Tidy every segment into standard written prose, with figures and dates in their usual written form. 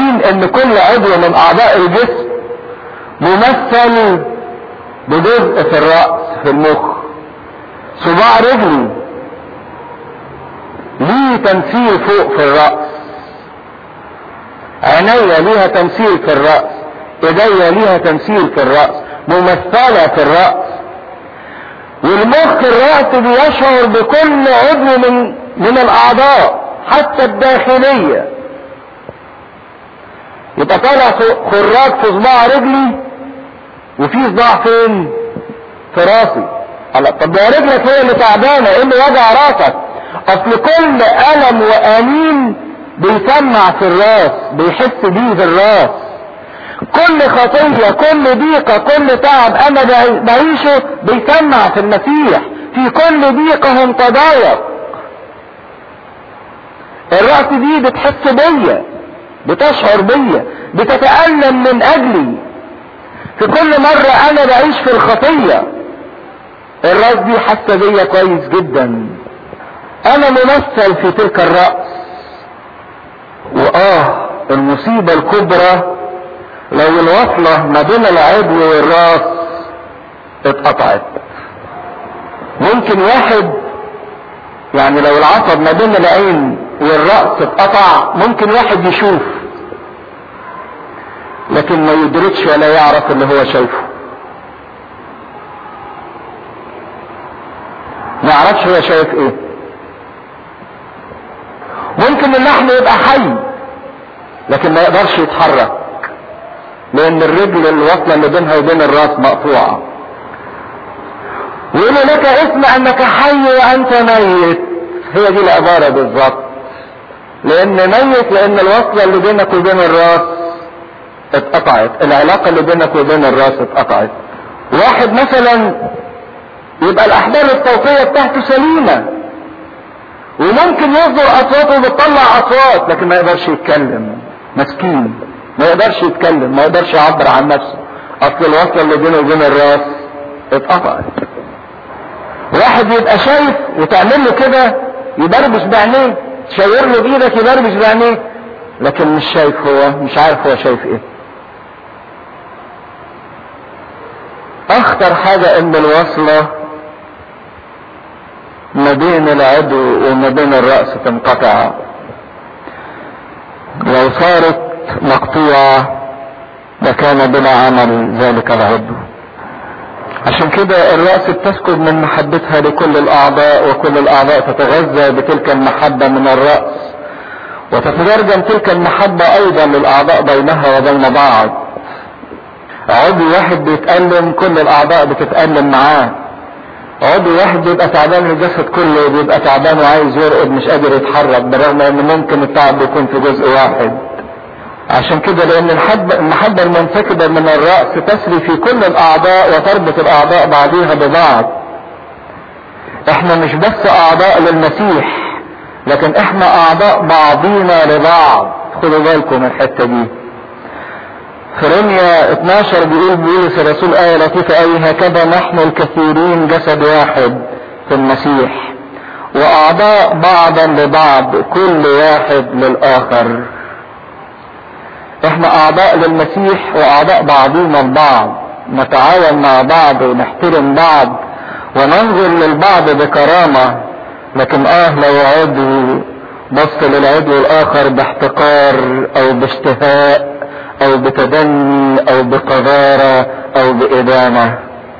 عارفين ان كل عضو من اعضاء الجسم ممثل بجزء في الرأس في المخ. صباع رجلي ليه تمثيل فوق في الرأس، عينيا ليها تمثيل في الرأس، ايديا ليها تمثيل في الرأس، ممثلة في الرأس. والمخ الرأس بيشعر بكل عضو من الاعضاء حتى الداخلية. يبقى طالع خراج في صباع رجلي وفي صباع فين؟ في راسي. طب يا رجلك هي اللي تعبانه، ايه اللي وجع راسك؟ اصل كل الم وانين بيسمع في الراس، بيحس بيه في الراس. كل خطيه، كل ضيقه، كل تعب انا بعيشه بيسمع في المسيح. في كل ضيقه هم تضايق. الراس دي بتحس بيا، بتشعر بيا، بتتألم من اجلي. في كل مرة انا بعيش في الخطية الراس دي حاسة بيا كويس جدا. انا ممثل في تلك الرأس. المصيبة الكبرى لو الوصلة ما بين العضو والراس اتقطعت. ممكن واحد يعني لو العصب ما بين العين والرأس اتقطع ممكن واحد يشوف لكن ما يدركش ولا يعرف اللي هو شايفه. ما يعرفش هو شايف ايه. ممكن اللحم يبقى حي لكن ما يقدرش يتحرك لان الرجل الوصلة اللي بينها وبين الراس مقطوعة. ويقول لك اسمع انك حي وانت ميت. هي دي العبارة بالظبط. لان ميت لان الوصلة اللي بينك وبين الراس اتقطعت، العلاقة اللي بينك وبين الراس اتقطعت. واحد مثلا يبقى الاحبال الصوتية بتاعته سليمة وممكن يصدر اصواته وبتطلع اصوات لكن ما يقدرش يتكلم. مسكين ما يقدرش يتكلم، ما يقدرش يعبر عن نفسه، اصل الوصلة اللي بينه وبين الراس اتقطعت. واحد يبقى شايف وتعمل له كده يبربش بعينيه، تشاور له بايدك يبربش بعينيه لكن مش شايف، هو مش عارف هو شايف ايه. اخطر حاجة ان الوصلة ما بين العضو وما بين الرأس تنقطع. لو صارت مقطوعة لكان بلا عمل ذلك العضو. عشان كده الرأس بتسكب من محبتها لكل الاعضاء وكل الاعضاء تتغذى بتلك المحبة من الرأس وتترجم تلك المحبة ايضا للاعضاء بينها وبين بعض. عضو واحد بيتألم كل الاعضاء بتتألم معاه. عضو واحد بيبقى تعبان الجسد كله بيبقى تعبان وعايز يرقد مش قادر يتحرك بالرغم ان ممكن التعب يكون في جزء واحد. عشان كده لان المحبة المنسكبة من الرأس تسري في كل الاعضاء وتربط الاعضاء بعضها ببعض. احنا مش بس اعضاء للمسيح لكن احنا اعضاء بعضينا لبعض. خدوا بالكم من الحتة دي. في رمية 12 بيقول بولس الرسول آية لطيفة أوي: هكذا نحن الكثيرين جسد واحد في المسيح وأعضاء بعضا لبعض كل واحد للآخر. احنا أعضاء للمسيح وأعضاء بعضنا البعض، نتعاون مع بعض ونحترم بعض وننظر للبعض بكرامة. لكن لو عضو بص للعضو الآخر باحتقار أو باشتهاء او بتدني او بقذارة او بإدانة.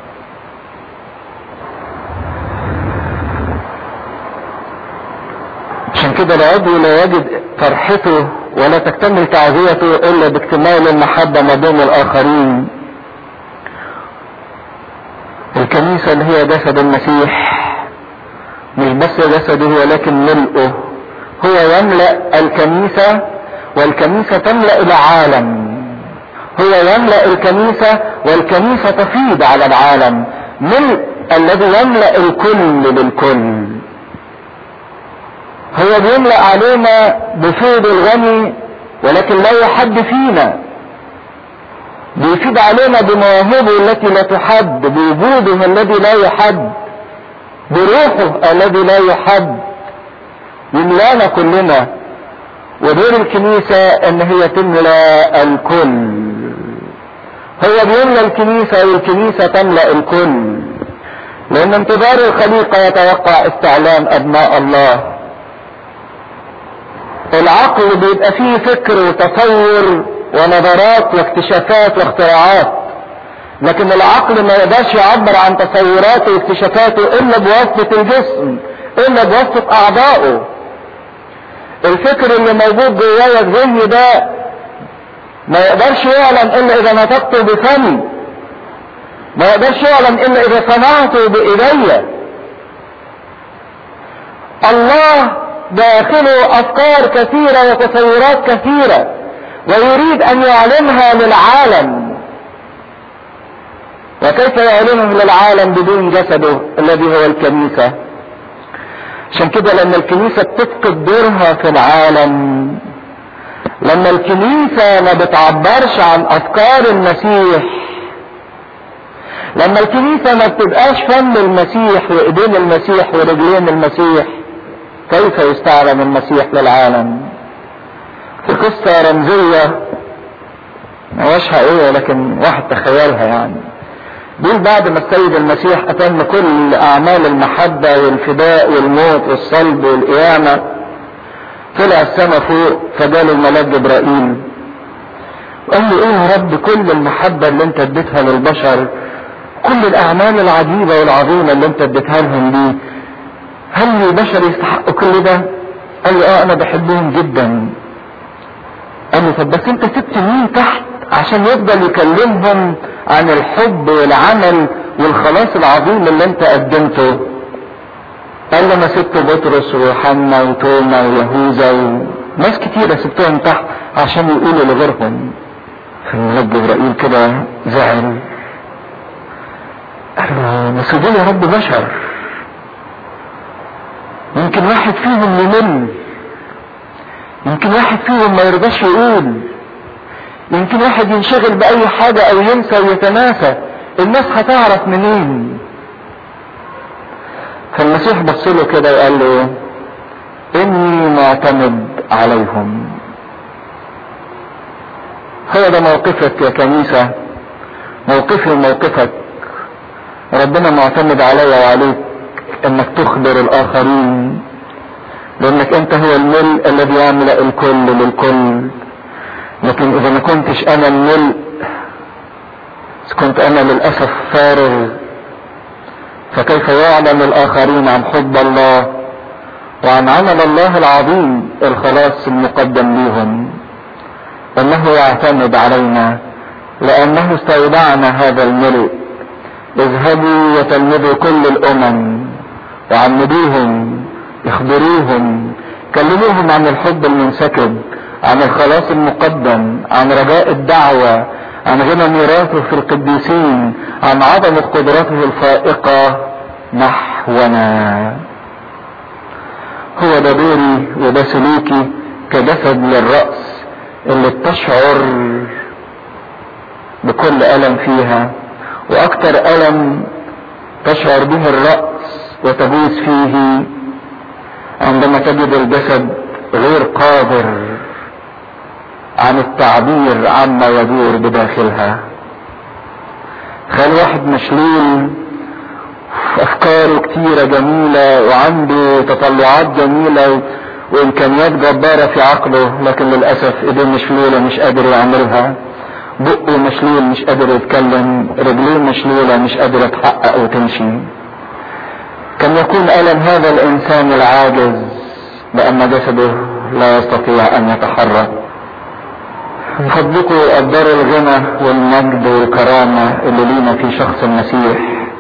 عشان كده العضو لا يجد فرحته ولا تكتمل تعزيته الا باكتمال المحبة ما بين الاخرين. الكنيسة اللي هي جسد المسيح مش بس جسده ولكن ملئه. هو يملأ الكنيسة والكنيسة تملأ العالم. هو يملأ الكنيسة والكنيسة تفيض على العالم. ملء الذي يملأ الكل بالكل. هو بيملأ علينا بفيض الغني ولكن لا يحد فينا. بيفيض علينا بمواهبه التي لا تحد، بوجوده الذي لا يحد، بروحه الذي لا يحد. يملانا كلنا ودور الكنيسة ان هي تملأ الكل. هو بيملأ الكنيسة والكنيسة تملأ الكل، لان انتظار الخليقة يتوقع استعلام ابناء الله. العقل بيبقى فيه فكر وتصور ونظرات واكتشافات واختراعات، لكن العقل ما يقدرش يعبر عن تصوراته واكتشافاته الا بواسطة الجسم، الا بواسطة اعضائه. الفكر اللي موجود جوايا الذهني ده ما يقدرش يعلن الا اذا نطقته بفمي، ما يقدرش يعلن الا اذا صنعته بايديا. الله داخله افكار كثيرة وتصورات كثيرة ويريد ان يعلنها للعالم. وكيف يعلنه للعالم بدون جسده الذي هو الكنيسة؟ عشان كده لما الكنيسة بتفقد دورها في العالم، لما الكنيسة ما بتعبرش عن افكار المسيح، لما الكنيسة ما بتبقاش فم المسيح وايدين المسيح ورجلين المسيح، كيف يستعلن المسيح للعالم؟ في قصة رمزية ما هوش حقيقية لكن واحد تخيلها يعني. دول بعد ما السيد المسيح اتم كل اعمال المحبة والفداء والموت والصلب والقيامة، طلع السما فوق فجاله الملاك جبرائيل وقال له ايه يا رب كل المحبة اللي انت اديتها للبشر، كل الاعمال العجيبة والعظيمة اللي انت اديتها لهم دي، هل البشر يستحقوا كل ده؟ قال له انا بحبهم جدا. قال له طب بس انت سبت مين تحت عشان يفضل يكلمهم عن الحب والعمل والخلاص العظيم اللي انت قدمته؟ قال له انا سبت بطرس ويوحنا وتوما ويهوذا وناس كتيرة سبتهم تحت عشان يقولوا لغيرهم. فالملاك جبرائيل كده زعل، قال له بس دول يا رب بشر، يمكن واحد فيهم يمل، يمكن واحد فيهم ما يرضاش يقول، يمكن واحد ينشغل بأي حاجة أو ينسى ويتناسى، الناس هتعرف منين؟ فالمسيح بص له كده وقال له إني معتمد عليهم. هو ده موقفك يا كنيسة، موقفي وموقفك. ربنا معتمد عليا وعليك انك تخبر الاخرين، لانك انت هو الملء الذي يملأ الكل للكل. لكن اذا ما كنتش انا الملء، كنت انا للاسف فارغ، فكيف يعلم الاخرين عن حب الله وعن عمل الله العظيم الخلاص المقدم لهم؟ انه يعتمد علينا لانه استودعنا هذا الملء. اذهبوا وتلمذوا كل الامم وعمدوهم، اخبروهم، كلموهم عن الحب المنسكب، عن الخلاص المقدم، عن رجاء الدعوة، عن غنى ميراثه في القديسين، عن عظمة قدرته الفائقة نحونا. هو ده دوري وده سلوكي كجسد للرأس اللي بتشعر بكل ألم فيها، واكتر ألم تشعر به الرأس وتبوس فيه عندما تجد الجسد غير قادر عن التعبير عما يدور بداخلها. خلي واحد مشلول افكاره كتيرة جميلة وعنده تطلعات جميلة وامكانيات جبارة في عقله، لكن للأسف ايديه مشلولة مش قادر يعملها، بقه مشلول مش قادر يتكلم، رجليه مشلولة مش قادر يتحقق وتمشي. كان يكون ألم هذا الإنسان العاجز لأن جسده لا يستطيع أن يتحرك. فضلكوا قدروا الغنى والمجد والكرامة اللي لينا في شخص المسيح،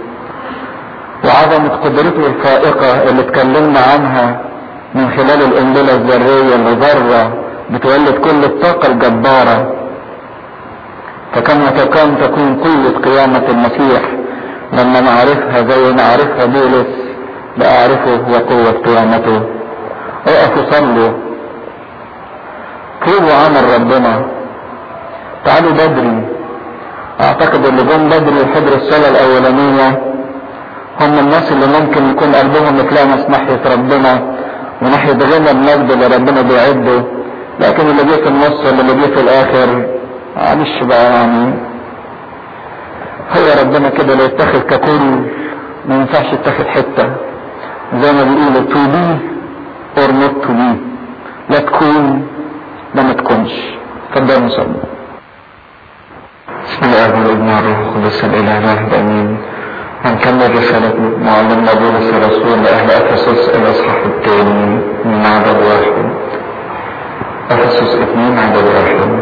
وعظمة قدرته الفائقة اللي اتكلمنا عنها من خلال القنبلة الذرية اللي ذرة بتولد كل الطاقة الجبارة. فكما كان تكون قوة قيامة المسيح لما نعرفها زي نعرفها بولس لأعرفه وقوة قيامته. اقفوا صلوا، طلبوا عمل ربنا، تعالوا بدري. اعتقد اللي جم بدري وحضروا الصلاة الاولانية هم الناس اللي ممكن يكون قلبهم اتلامس ناحية ربنا وناحية غنى المجد اللي ربنا بيعده لكن اللي جه في النص ولا اللي جه في الاخر معلش بقى يعني، هو ربنا كده لو يتاخد ككل ما ينفعش يتاخد حته، زي ما بيقولوا تو بي اور نوت تو بي، لا تكون لا ما تكونش. اتفضل نصلي. بسم الله والابن والروح القدس الاله الواحد امين. هنكمل رسالة معلمنا بولس الرسول لأهل أفسس الإصحاح الثاني من عدد 1. أفسس 2 عدد 1.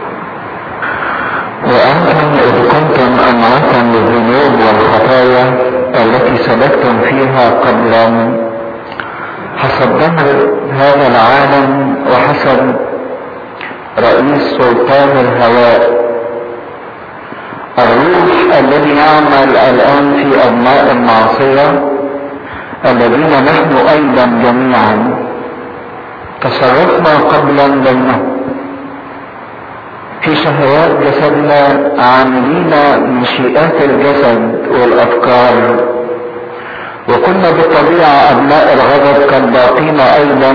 وأنتم إذ كنتم أمواتا للذنوب والخطايا التي سلكتم فيها قبلا حسب دهر هذا العالم وحسب رئيس سلطان الهواء الروح الذي يعمل الآن في أبناء المعصية الذين نحن أيضا جميعا تصرفنا قبلا بينهم في شهوات جسدنا عاملين مشيئات الجسد والأفكار، وكنا بالطبيعة أبناء الغضب كالباقين أيضا.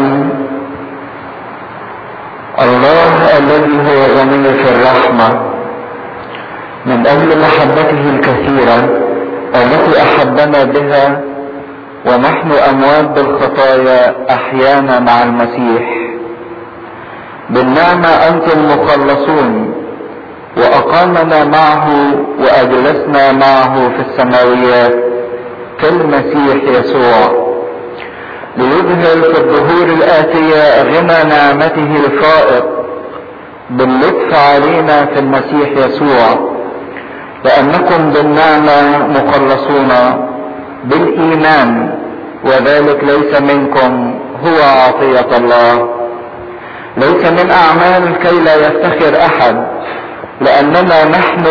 الله الذي هو غني في الرحمة من أجل محبته الكثيرة التي أحبنا بها ونحن أموات بالخطايا أحيانا مع المسيح، بالنعمة أنتم مخلصون، وأقامنا معه وأجلسنا معه في السماويات في المسيح يسوع، ليظهر في الظهور الآتية غنى نعمته الفائق باللطف علينا في المسيح يسوع، لأنكم بالنعمة مخلصون بالإيمان، وذلك ليس منكم، هو عطية الله، ليس من أعمال كي لا يفتخر أحد، لأننا نحن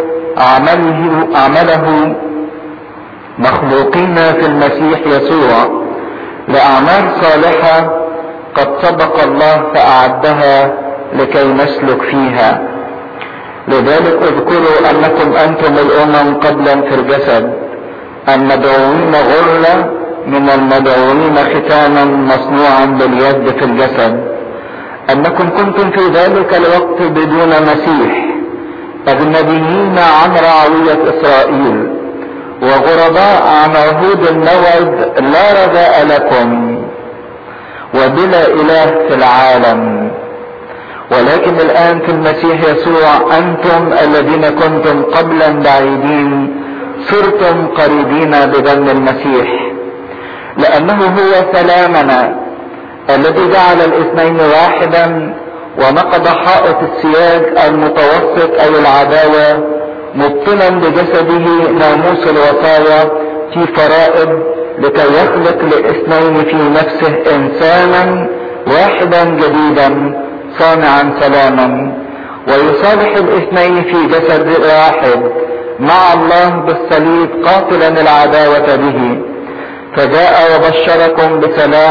عمله مخلوقين في المسيح يسوع لأعمال صالحة قد سبق الله فأعدها لكي نسلك فيها. لذلك اذكروا أنكم أنتم الأمم قبلا في الجسد المدعوين غرلة من المدعوين ختانا مصنوعا باليد في الجسد، أنكم كنتم في ذلك الوقت بدون مسيح أجنبيين عن رعوية إسرائيل وغرباء عن عهود الموعد لا رجاء لكم وبلا إله في العالم، ولكن الآن في المسيح يسوع أنتم الذين كنتم قبلا بعيدين صرتم قريبين بدم المسيح، لأنه هو سلامنا الذي جعل الاثنين واحدا ونقض حائط السياج المتوسط أي العداوة، مبطلا بجسده ناموس الوصايا في فرائض لكي يخلق الاثنين في نفسه إنسانا واحدا جديدا صانعا سلاما، ويصالح الاثنين في جسد واحد مع الله بالصليب قاتلا العداوة به، فجاء وبشركم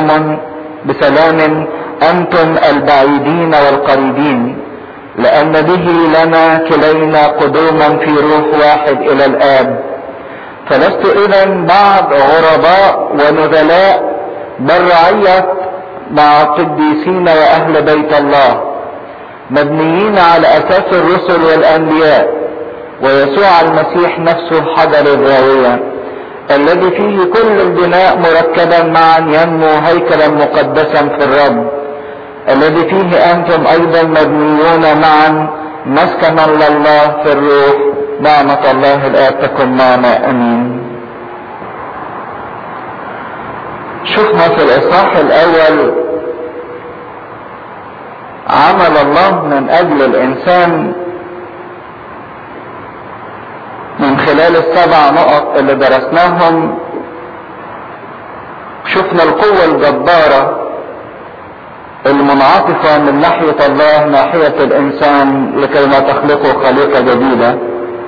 بسلام أنتم البعيدين والقريبين، لأن به لنا كلينا قدوما في روح واحد إلى الآب، فلست إذن بعد غرباء ونزلاء بل رعية مع القديسين وأهل بيت الله مبنيين على أساس الرسل والأنبياء ويسوع المسيح نفسه حجر الزاوية الذي فيه كل البناء مركبا معا ينمو هيكلا مقدسا في الرب، الذي فيه أنتم أيضا مبنيون معا مسكنا لله في الروح. نعمة الله الآب تكن معنا أمين. شفنا في الإصحاح الأول عمل الله من أجل الإنسان من خلال ال7 نقط اللي درسناهم. شفنا القوة الجبارة المنعطفة من ناحية الله ناحية الإنسان لكي ما تخلقه خليقة جديدة.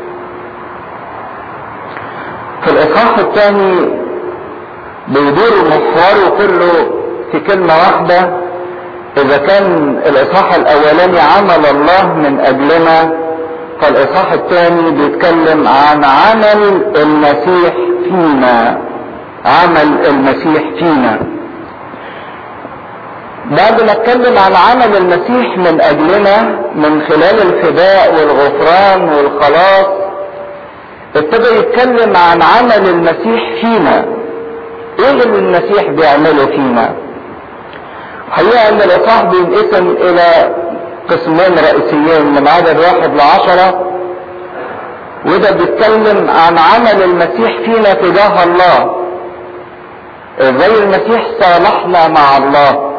في الإصحاح الثاني بيدور محوره كله في كلمة واحدة. إذا كان الإصحاح الأولاني عمل الله من أجلنا، فالإصحاح الثاني بيتكلم عن عمل المسيح فينا. عمل المسيح فينا بعد ما اتكلم عن عمل المسيح من اجلنا من خلال الفداء والغفران والخلاص، ابتدى يتكلم عن عمل المسيح فينا. ايه اللي المسيح بيعمله فينا؟ حقيقة ان الاصحاح بينقسم الى قسمين رئيسيين من عدد 1-10، وده بيتكلم عن عمل المسيح فينا تجاه الله، ازاي المسيح صالحنا مع الله.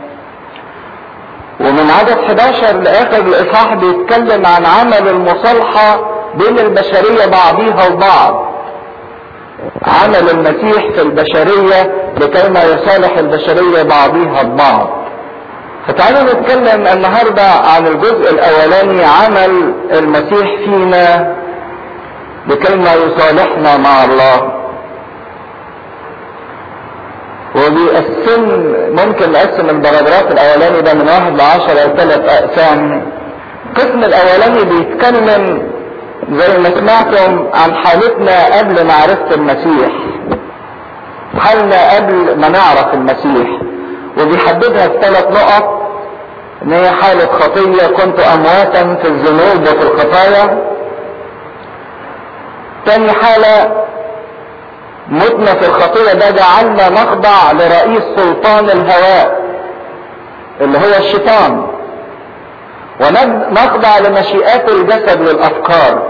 ومن عدد 11 لاخر الاصحاح بيتكلم عن عمل المصالحة بين البشرية بعضيها البعض، عمل المسيح في البشرية لكي ما يصالح البشرية بعضيها البعض. فتعالوا نتكلم النهاردة عن الجزء الاولاني، عمل المسيح فينا لكي ما يصالحنا مع الله. ممكن نقسم البراجراف الاولاني ده من 1-10 ل3 اقسام. القسم الاولاني بيتكلم زي ما سمعتم عن حالتنا قبل معرفة المسيح، حالنا قبل ما نعرف المسيح، وبيحددها في 3 نقط. ان هي حالة خطية، كنت امواتا في الذنوب وفي الخطايا. تاني حالة، متنا في الخطية، ده جعلنا نخضع لرئيس سلطان الهواء اللي هو الشيطان، ونخضع لمشيئات الجسد والافكار.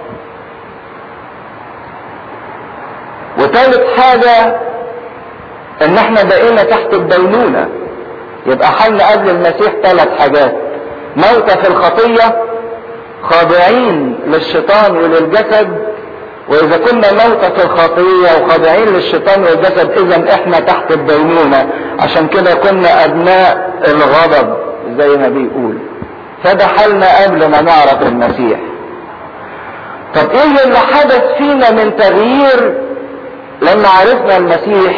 وثالث حاجة ان احنا بقينا تحت الدينونة. يبقى حالنا قبل المسيح 3 حاجات: موتى في الخطية، خاضعين للشيطان وللجسد. واذا كنا موتى في الخطية وخاضعين للشيطان والجسد، اذا احنا تحت الدينونة، عشان كده كنا ابناء الغضب زي ما بيقول. فده حالنا قبل ما نعرف المسيح. طب ايه اللي حدث فينا من تغيير لما عرفنا المسيح؟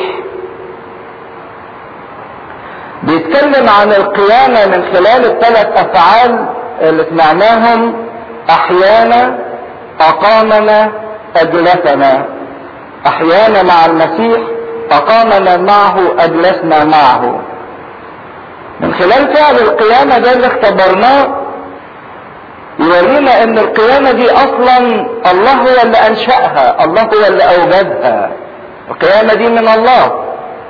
بيتكلم عن القيامة من خلال ال3 افعال اللي سمعناهم: احيانا، اقامنا، اجلسنا. احيانا مع المسيح، اقامنا معه، اجلسنا معه. من خلال فعل القيامة ده اللي اختبرناه يورينا ان القيامة دي اصلا الله هو اللي انشأها، الله هو اللي اوجدها. القيامة دي من الله،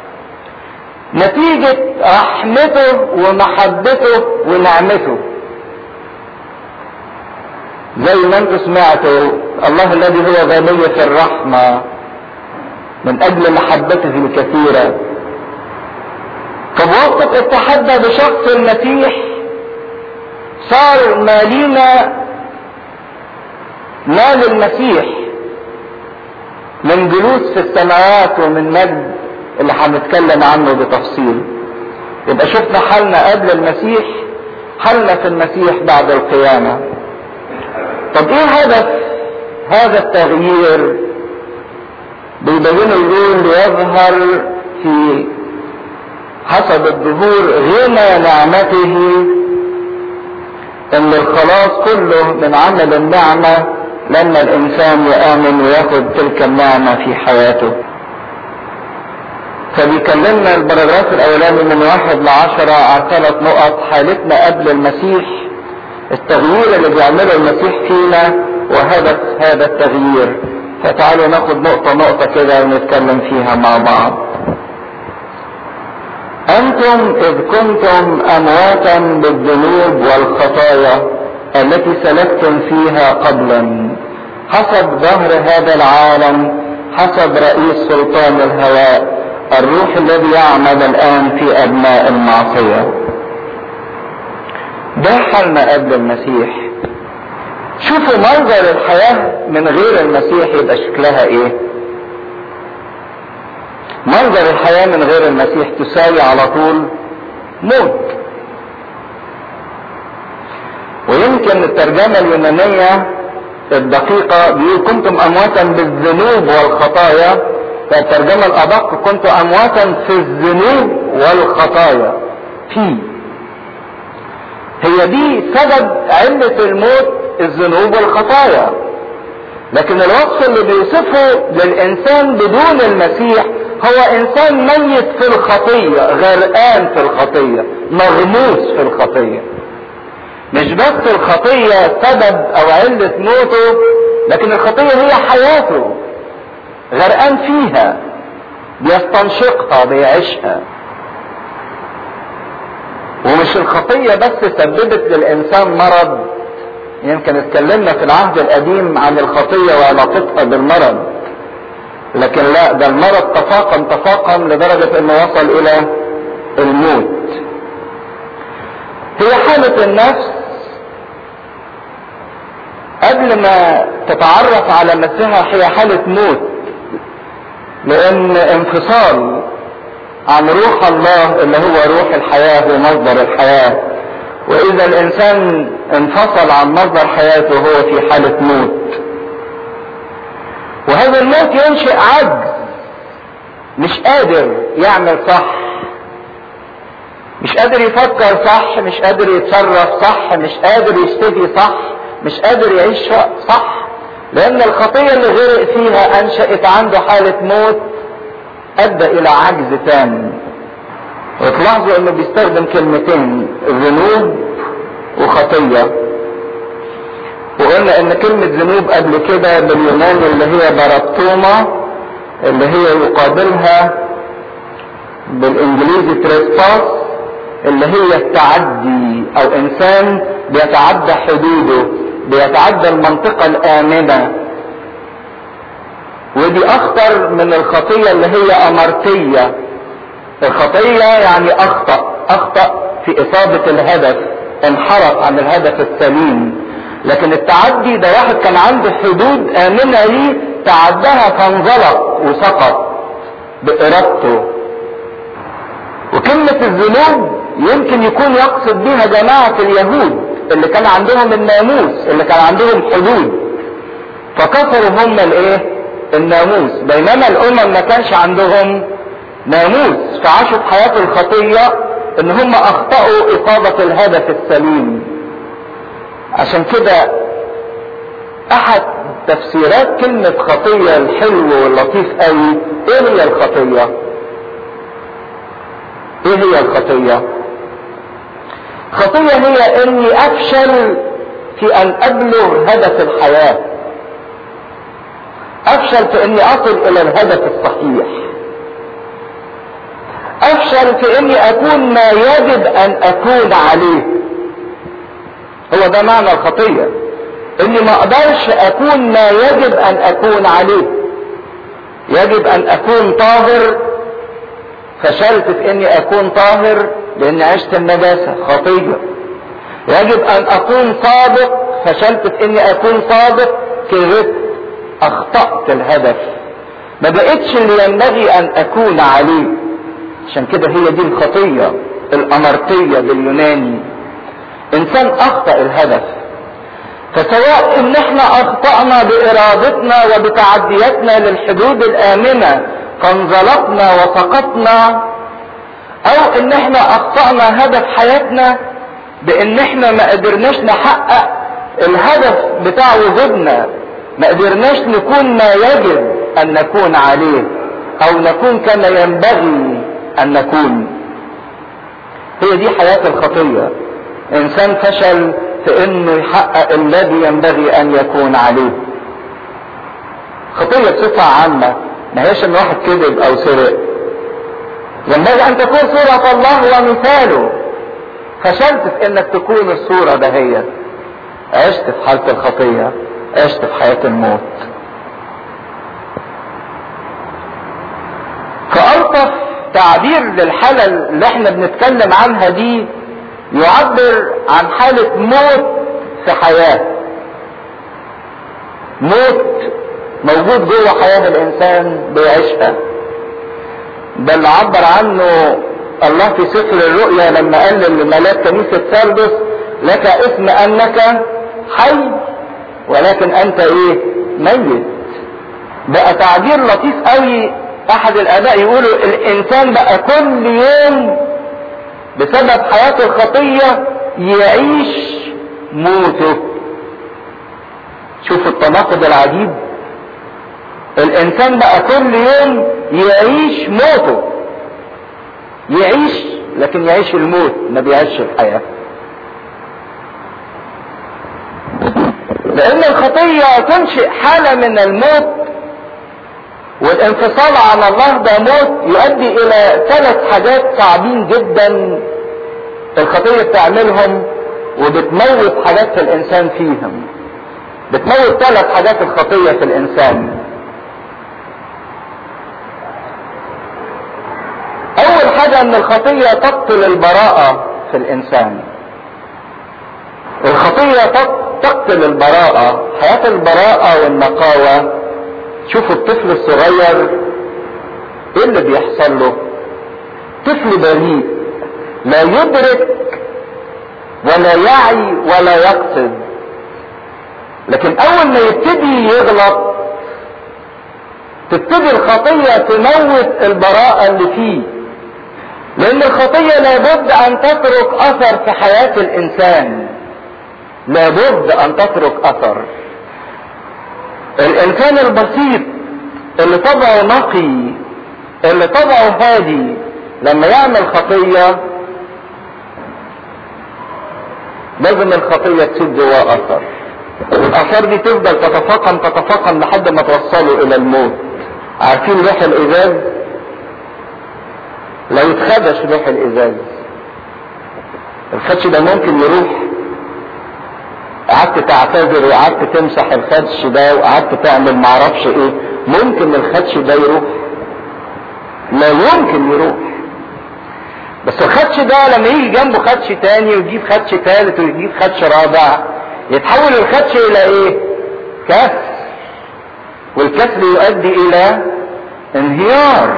نتيجة رحمته ومحبته ونعمته. زي ما انتم سمعتوا، الله الذي هو غني في الرحمة من اجل محبته الكثيرة. طب وقت اتحدنا بشخص المسيح صار مالينا مال المسيح من جلوس في السماوات ومن مجد اللي هنتكلم عنه بتفصيل. يبقى شفنا حالنا قبل المسيح، حالنا في المسيح بعد القيامة. طب ايه هدف هذا التغيير؟ بيبينوا يقول ليظهر في حسب الظهور غنى نعمته، ان الخلاص كله من عمل النعمة لما الانسان يآمن وياخد تلك النعمة في حياته. فبيكلمنا البراجراف الاولاني من 1-10 عن 3 نقط: حالتنا قبل المسيح، التغيير اللي بيعمله المسيح فينا، وهدف هذا التغيير. فتعالوا ناخد نقطة كده ونتكلم فيها مع بعض. انتم اذ كنتم امواتا بالذنوب والخطايا التي سلكتم فيها قبلا، حسب ظهر هذا العالم، حسب رئيس سلطان الهواء، الروح الذي يعمل الان في ابناء المعصية. ده حالنا قبل المسيح. شوفوا منظر الحياة من غير المسيح يبقى شكلها ايه. منظر الحياة من غير المسيح تساوي على طول موت. ويمكن الترجمة اليونانية الدقيقة بيقول كنتم امواتا بالذنوب والخطايا، فالترجمة الادق كنتم امواتا في الذنوب والخطايا. هي دي سبب علة الموت، الذنوب والخطايا. لكن الوصف اللي بيوصفه للانسان بدون المسيح هو انسان ميت في الخطية، غرقان في الخطية، مغموس في الخطية. مش بس الخطية سبب او علة موته، لكن الخطية هي حياته، غرقان فيها، بيستنشقها، بيعيشها. ومش الخطية بس سببت للإنسان مرض، يمكن اتكلمنا في العهد القديم عن الخطية وعلاقتها بالمرض، لكن لا، ده المرض تفاقم لدرجة انه وصل الى الموت. هي حالة النفس قبل ما تتعرف على نفسها هي حالة موت، لان انفصال عن روح الله اللي هو روح الحياة ومصدر الحياة، واذا الانسان انفصل عن مصدر حياته هو في حالة موت. وهذا الموت ينشئ عجز، مش قادر يعمل صح، مش قادر يفكر صح، مش قادر يتصرف صح، مش قادر يشتهي صح، مش قادر يعيش صح، لان الخطية اللي غرق فيها انشأت عنده حالة موت ادى الى عجز تام. وتلاحظوا انه بيستخدم كلمتين، ذنوب وخطية. وقلنا ان كلمة ذنوب قبل كده باليوناني اللي هي بارابتوما، اللي هي يقابلها بالانجليزي تريسباس، اللي هي التعدي، او انسان بيتعدى حدوده، بيتعدى المنطقة الآمنة. ودي اخطر من الخطية اللي هي امارتية. الخطية يعني اخطأ في اصابة الهدف، انحرف عن الهدف السليم. لكن التعدي ده واحد كان عنده حدود آمنة ليه، تعداها فانزلق وسقط بإرادته. وكلمة الذنوب يمكن يكون يقصد بها جماعة اليهود اللي كان عندهم الناموس، اللي كان عندهم حدود، فكسروا هم الناموس، بينما الأمم ما كانش عندهم ناموس، فعاشوا حياة الخطية ان هم اخطأوا اصابة الهدف السليم. عشان كده احد تفسيرات كلمة خطية الحلو واللطيف قوي، ايه هي الخطية؟ ايه هي الخطية؟ خطية هي اني افشل في ان ابلغ هدف الحياة، افشل في اني اصل الى الهدف الصحيح، افشل في اني اكون ما يجب ان اكون عليه. هو ده معنى الخطية، اني ما اقدرش اكون ما يجب ان اكون عليه. يجب ان اكون طاهر، فشلت في اني اكون طاهر لاني عشت النجاسة، خطية. يجب ان اكون صادق، فشلت في اني اكون صادق، كذبت، اخطأت الهدف، ما بقتش اللي ينبغي ان اكون عليه. عشان كده هي دي الخطية الامارتية باليوناني، انسان اخطأ الهدف. فسواء ان احنا اخطأنا بارادتنا وبتعدياتنا للحدود الامنة فانزلقنا وسقطنا، او ان احنا اخطأنا هدف حياتنا بان احنا ما قدرناش نحقق الهدف بتاع وجودنا، ما قدرناش نكون ما يجب ان نكون عليه، او نكون كما ينبغي ان نكون. هي دي حياة الخطية، انسان فشل في انه يحقق الذي ينبغي ان يكون عليه. خطية بصفة عامة، ما هيش ان واحد كذب او سرق، ينبغي ان تكون صورة الله ومثاله. فشلت في انك تكون الصورة دهيت، عشت في حالة الخطية، عشت في حياة الموت. فألطف تعبير للحالة اللي احنا بنتكلم عنها دي يعبر عن حالة موت في حياة، موت موجود جوه حياة الانسان بيعيشها. ده اللي عبر عنه الله في سفر الرؤيا لما قال لملاك كنيسة سردس: لك اسم انك حي ولكن انت ميت. بقى تعبير لطيف قوي. احد الاباء يقولوا الانسان بقى كل يوم بسبب حياة الخطية يعيش موته. شوف التناقض العجيب. الانسان بقى كل يوم يعيش موته، يعيش لكن يعيش الموت، ما بيعيش الحياة. لان الخطية تنشئ حالة من الموت، والانفصال عن الله ده موت يؤدي الى 3 حاجات صعبين جدا الخطية بتعملهم وبتموت حاجات في الانسان فيهم. بتموت 3 حاجات الخطية في الانسان. اول حاجة ان الخطية تقتل البراءة في الانسان. الخطية تقتل البراءة، حياة البراءة والنقاوة. شوفوا الطفل الصغير ايه اللي بيحصل له؟ طفل بريء لا يدرك ولا يعي ولا يقصد، لكن اول ما يبتدي يغلط تبتدي الخطية تموت البراءة اللي فيه. لان الخطية لابد ان تترك اثر في حياة الانسان، لابد ان تترك اثر. الانسان البسيط اللي طبعه نقي، اللي طبعه هادي، لما يعمل خطية لازم الخطية تسيب جواه اثر. الاثار دي تفضل تتفاقم لحد ما توصله الى الموت. عارفين لوح الازاز؟ لو اتخدش لوح الازاز، الخدش ده ممكن يروح. قعدت تعتذر وقعدت تمسح الخدش ده وقعدت تعمل معرفش ايه، ممكن الخدش ده يروح؟ لا يمكن يروح. بس الخدش ده لما يجي جنبه خدش تاني ويجيب خدش تالت ويجيب خدش رابع، يتحول الخدش الى ايه؟ كسر، والكسر يؤدي الى انهيار.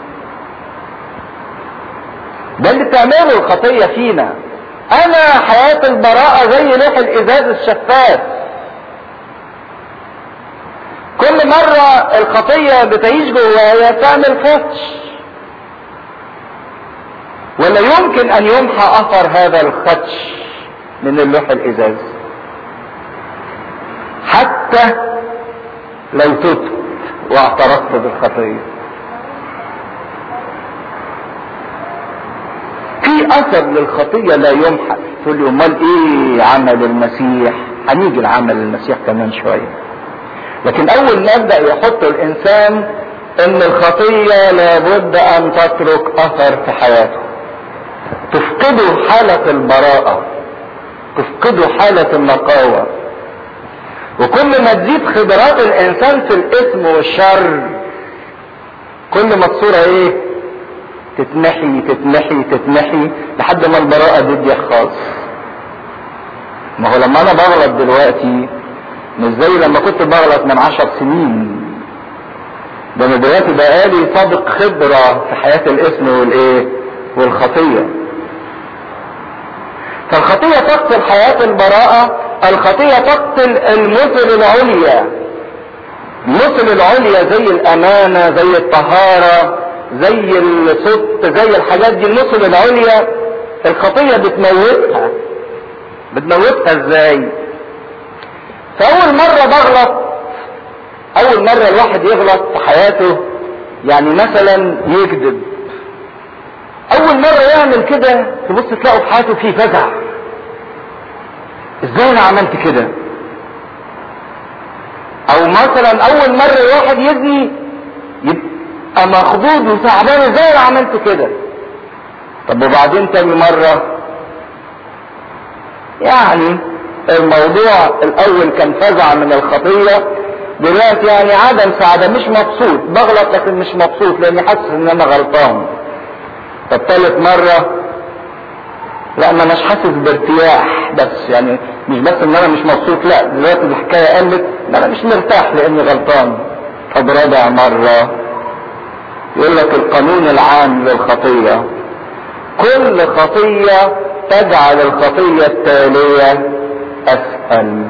ده اللي بتعمله الخطية فينا. انا حياة البراءة زي لوح الازاز الشفاف. كل مرة الخطية بتعيش جوايا تعمل خدش، ولا يمكن ان يمحى اثر هذا الخدش من اللوح الازاز حتى لو تبت واعترفت بالخطية. في اثر للخطية لا يمحى. تقول لي امال ايه عمل المسيح؟ هنيجي لعمل المسيح كمان شوية. لكن اول ما يبدأ يحط الانسان ان الخطية لابد ان تترك اثر في حياته، تفقده حالة البراءة، تفقده حالة النقاوة. وكل ما تزيد خبرات الانسان في الاثم والشر، كل ما الصورة ايه؟ تتمحي تتمحي تتمحي لحد ما البراءة تضيع خالص. ما هو لما انا بغلط دلوقتي مش زي لما كنت بغلط من 10 سنين. ده انا دلوقتي بقالي سابق خبرة في حياة الاثم والايه؟ والخطية. فالخطية تقتل حياة البراءة، الخطية تقتل المثل العليا. المثل العليا زي الامانة، زي الطهارة، زي الصدق، زي الحاجات دي، المثل العليا الخطية بتموتها. بتموتها ازاي؟ فاول مرة بغلط، اول مرة الواحد يغلط في حياته، يعني مثلا يكذب، اول مرة يعمل كده تبص تلاقوا في حياته فيه فزع. ازاي انا عملت كده؟ او مثلا اول مرة الواحد يزني يبقى مخضوض وصعبان، ازاي انا عملت كده؟ طب وبعدين تاني مرة يعني الموضوع الاول كان فزع من الخطية، دلوقتي يعني عدم سعادة، مش مبسوط، بغلط لكن مش مبسوط لاني حاسس ان انا غلطان. طب ثالث مرة لا، ما اناش حاسس بارتياح، بس يعني مش بس ان انا مش مبسوط، لا دلوقتي الحكاية قلت ان انا مش مرتاح لاني غلطان. طب رابع مرة يقول لك القانون العام للخطية، كل خطية تجعل الخطية التالية اسهل.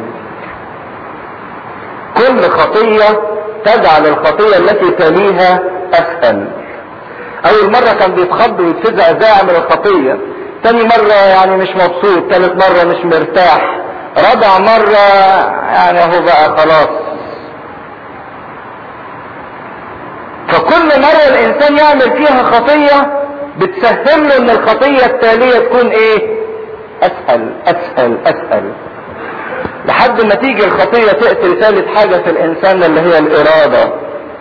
كل خطية تجعل الخطية التي تليها اسهل. اول مرة كان بيتخض ويتفزع ازاي اعمل الخطية، تاني مرة يعني مش مبسوط، تالت مرة مش مرتاح، رابع مرة يعني اهو بقى خلاص. كل مرة الانسان يعمل فيها خطية بتسهل له ان الخطية التالية تكون ايه؟ اسهل اسهل اسهل، لحد ما تيجي الخطية تقتل ثالث حاجة في الانسان اللي هي الارادة.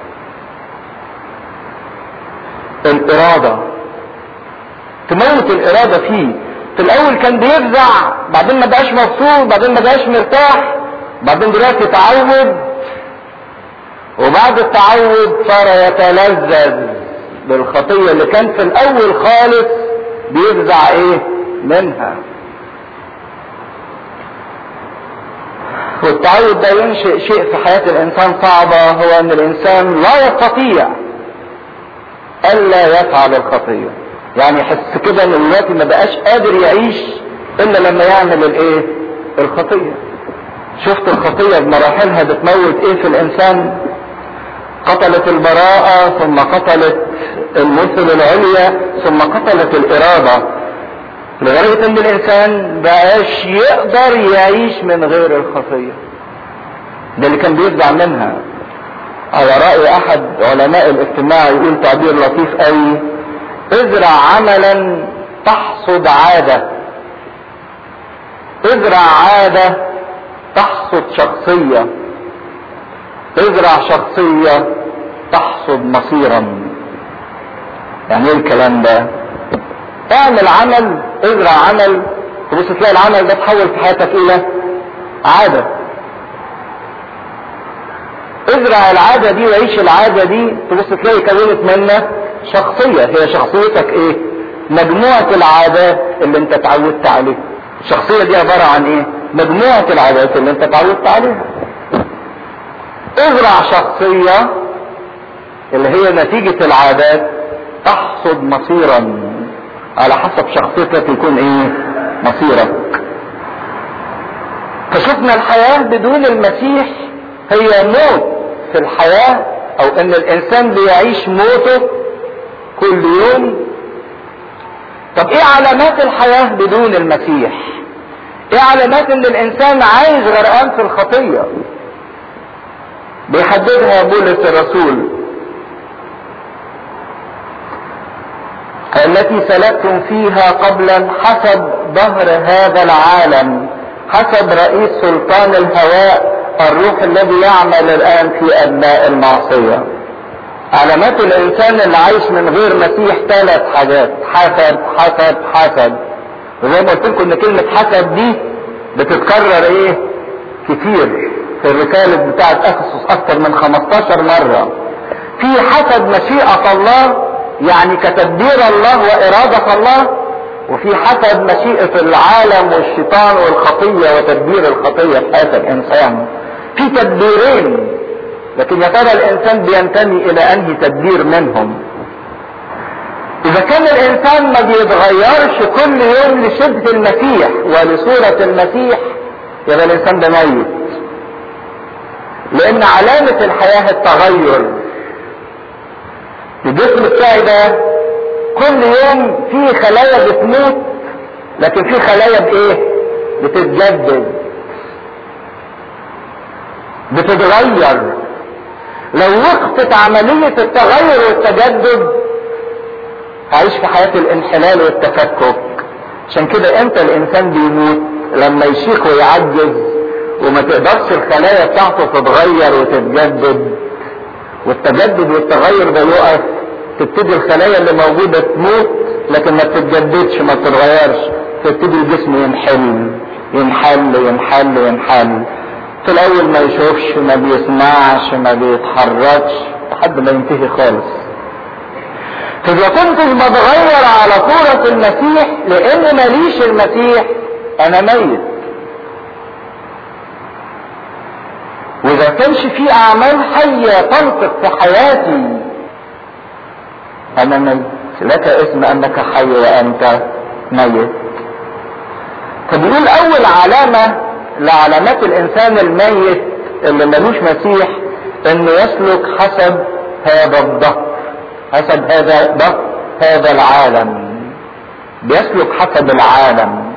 الارادة تموت الارادة فيه. في الاول كان بيفزع، بعدين ما بقاش مبسوط، بعدين ما بقاش مرتاح، بعدين دلوقتي تعود، وبعد التعود صار يتلذذ بالخطية اللي كان في الاول خالص بيفزع ايه منها. والتعود ده ينشئ شيء في حياة الانسان صعبة، هو ان الانسان لا يستطيع الا يفعل الخطية. يعني يحس كده ان دلوقتي ما بقاش قادر يعيش الا لما يعمل الايه؟ الخطية. شفت الخطية بمراحلها بتموت ايه في الانسان؟ قتلت البراءة، ثم قتلت المثل العليا، ثم قتلت الارادة، لغاية ان الانسان بقاش يقدر يعيش من غير الخطية. ده اللي كان بيفزع منها. على رأي احد علماء الاجتماع يقول تعبير لطيف قوي: ازرع عملا تحصد عادة، ازرع عادة تحصد شخصية، ازرع شخصية تحصد مصيرا. يعني ايه الكلام ده؟ اعمل عمل، ازرع عمل، تبص تلاقي العمل ده تحول في حياتك الى عادة. ازرع العادة دي وعيش العادة دي، تبص تلاقي كونت منك شخصية. هي شخصيتك ايه؟ مجموعة العادات اللي انت اتعودت عليها. الشخصية دي عبارة عن ايه؟ مجموعة العادات اللي انت اتعودت عليها. ازرع شخصية اللي هي نتيجة العادات تحصد مصيرا، على حسب شخصيتك يكون ايه مصيرك. فشفنا الحياة بدون المسيح هي موت في الحياة، او ان الانسان بيعيش موته كل يوم. طب ايه علامات الحياة بدون المسيح؟ ايه علامات ان الانسان عايش غرقان في الخطية؟ بيحددها بولس الرسول: التي سلكتم فيها قبلا حسب ظهر هذا العالم، حسب رئيس سلطان الهواء، الروح الذي يعمل الان في ابناء المعصية. علامات الانسان اللي عايش من غير مسيح 3 حاجات: حسب حسب حسب. وزي ما قلت لكم ان كلمة حسب دي بتتكرر ايه كتير في الرسالة بتاعت افسس اكتر من 15 مرة. في حسب مشيئة الله، يعني كتدبير الله وارادة الله، وفي حسب مشيئة العالم والشيطان والخطية وتدبير الخطية في حياة الانسان. في تدبيرين، لكن يا ترى الانسان بينتمي الى انهي تدبير منهم؟ اذا كان الانسان ما بيتغيرش كل يوم لشبه المسيح ولصورة المسيح، يبقى الانسان ده ميت. لان علامة الحياة التغير. الجسم بتاعي ده كل يوم في خلايا بتموت، لكن في خلايا بايه؟ بتتجدد، بتتغير. لو وقفت عملية التغير والتجدد هعيش في حياة الانحلال والتفكك. عشان كده امتى الانسان بيموت؟ لما يشيخ ويعجز وما تقدرش الخلايا بتاعته تتغير وتتجدد، والتجدد والتغير ده يقف، تبتدي الخلايا اللي موجودة تموت لكن ما بتتجددش ما بتتغيرش، تبتدي الجسم ينحل ينحل ينحل ينحل. في الاول ما يشوفش، ما بيسمعش، ما بيتحركش، لحد ما ينتهي خالص. فاذا كنت بتغير على صورة المسيح، لان ماليش المسيح انا ميت. واذا كانش في اعمال حية تنطق في حياتي، انا ميت. لك اسم انك حي وانت ميت. فبيقول اول علامة لعلامات الانسان الميت اللي ملوش مسيح انه يسلك حسب هذا الظهر، حسب هذا الظهر، هذا العالم. بيسلك حسب العالم،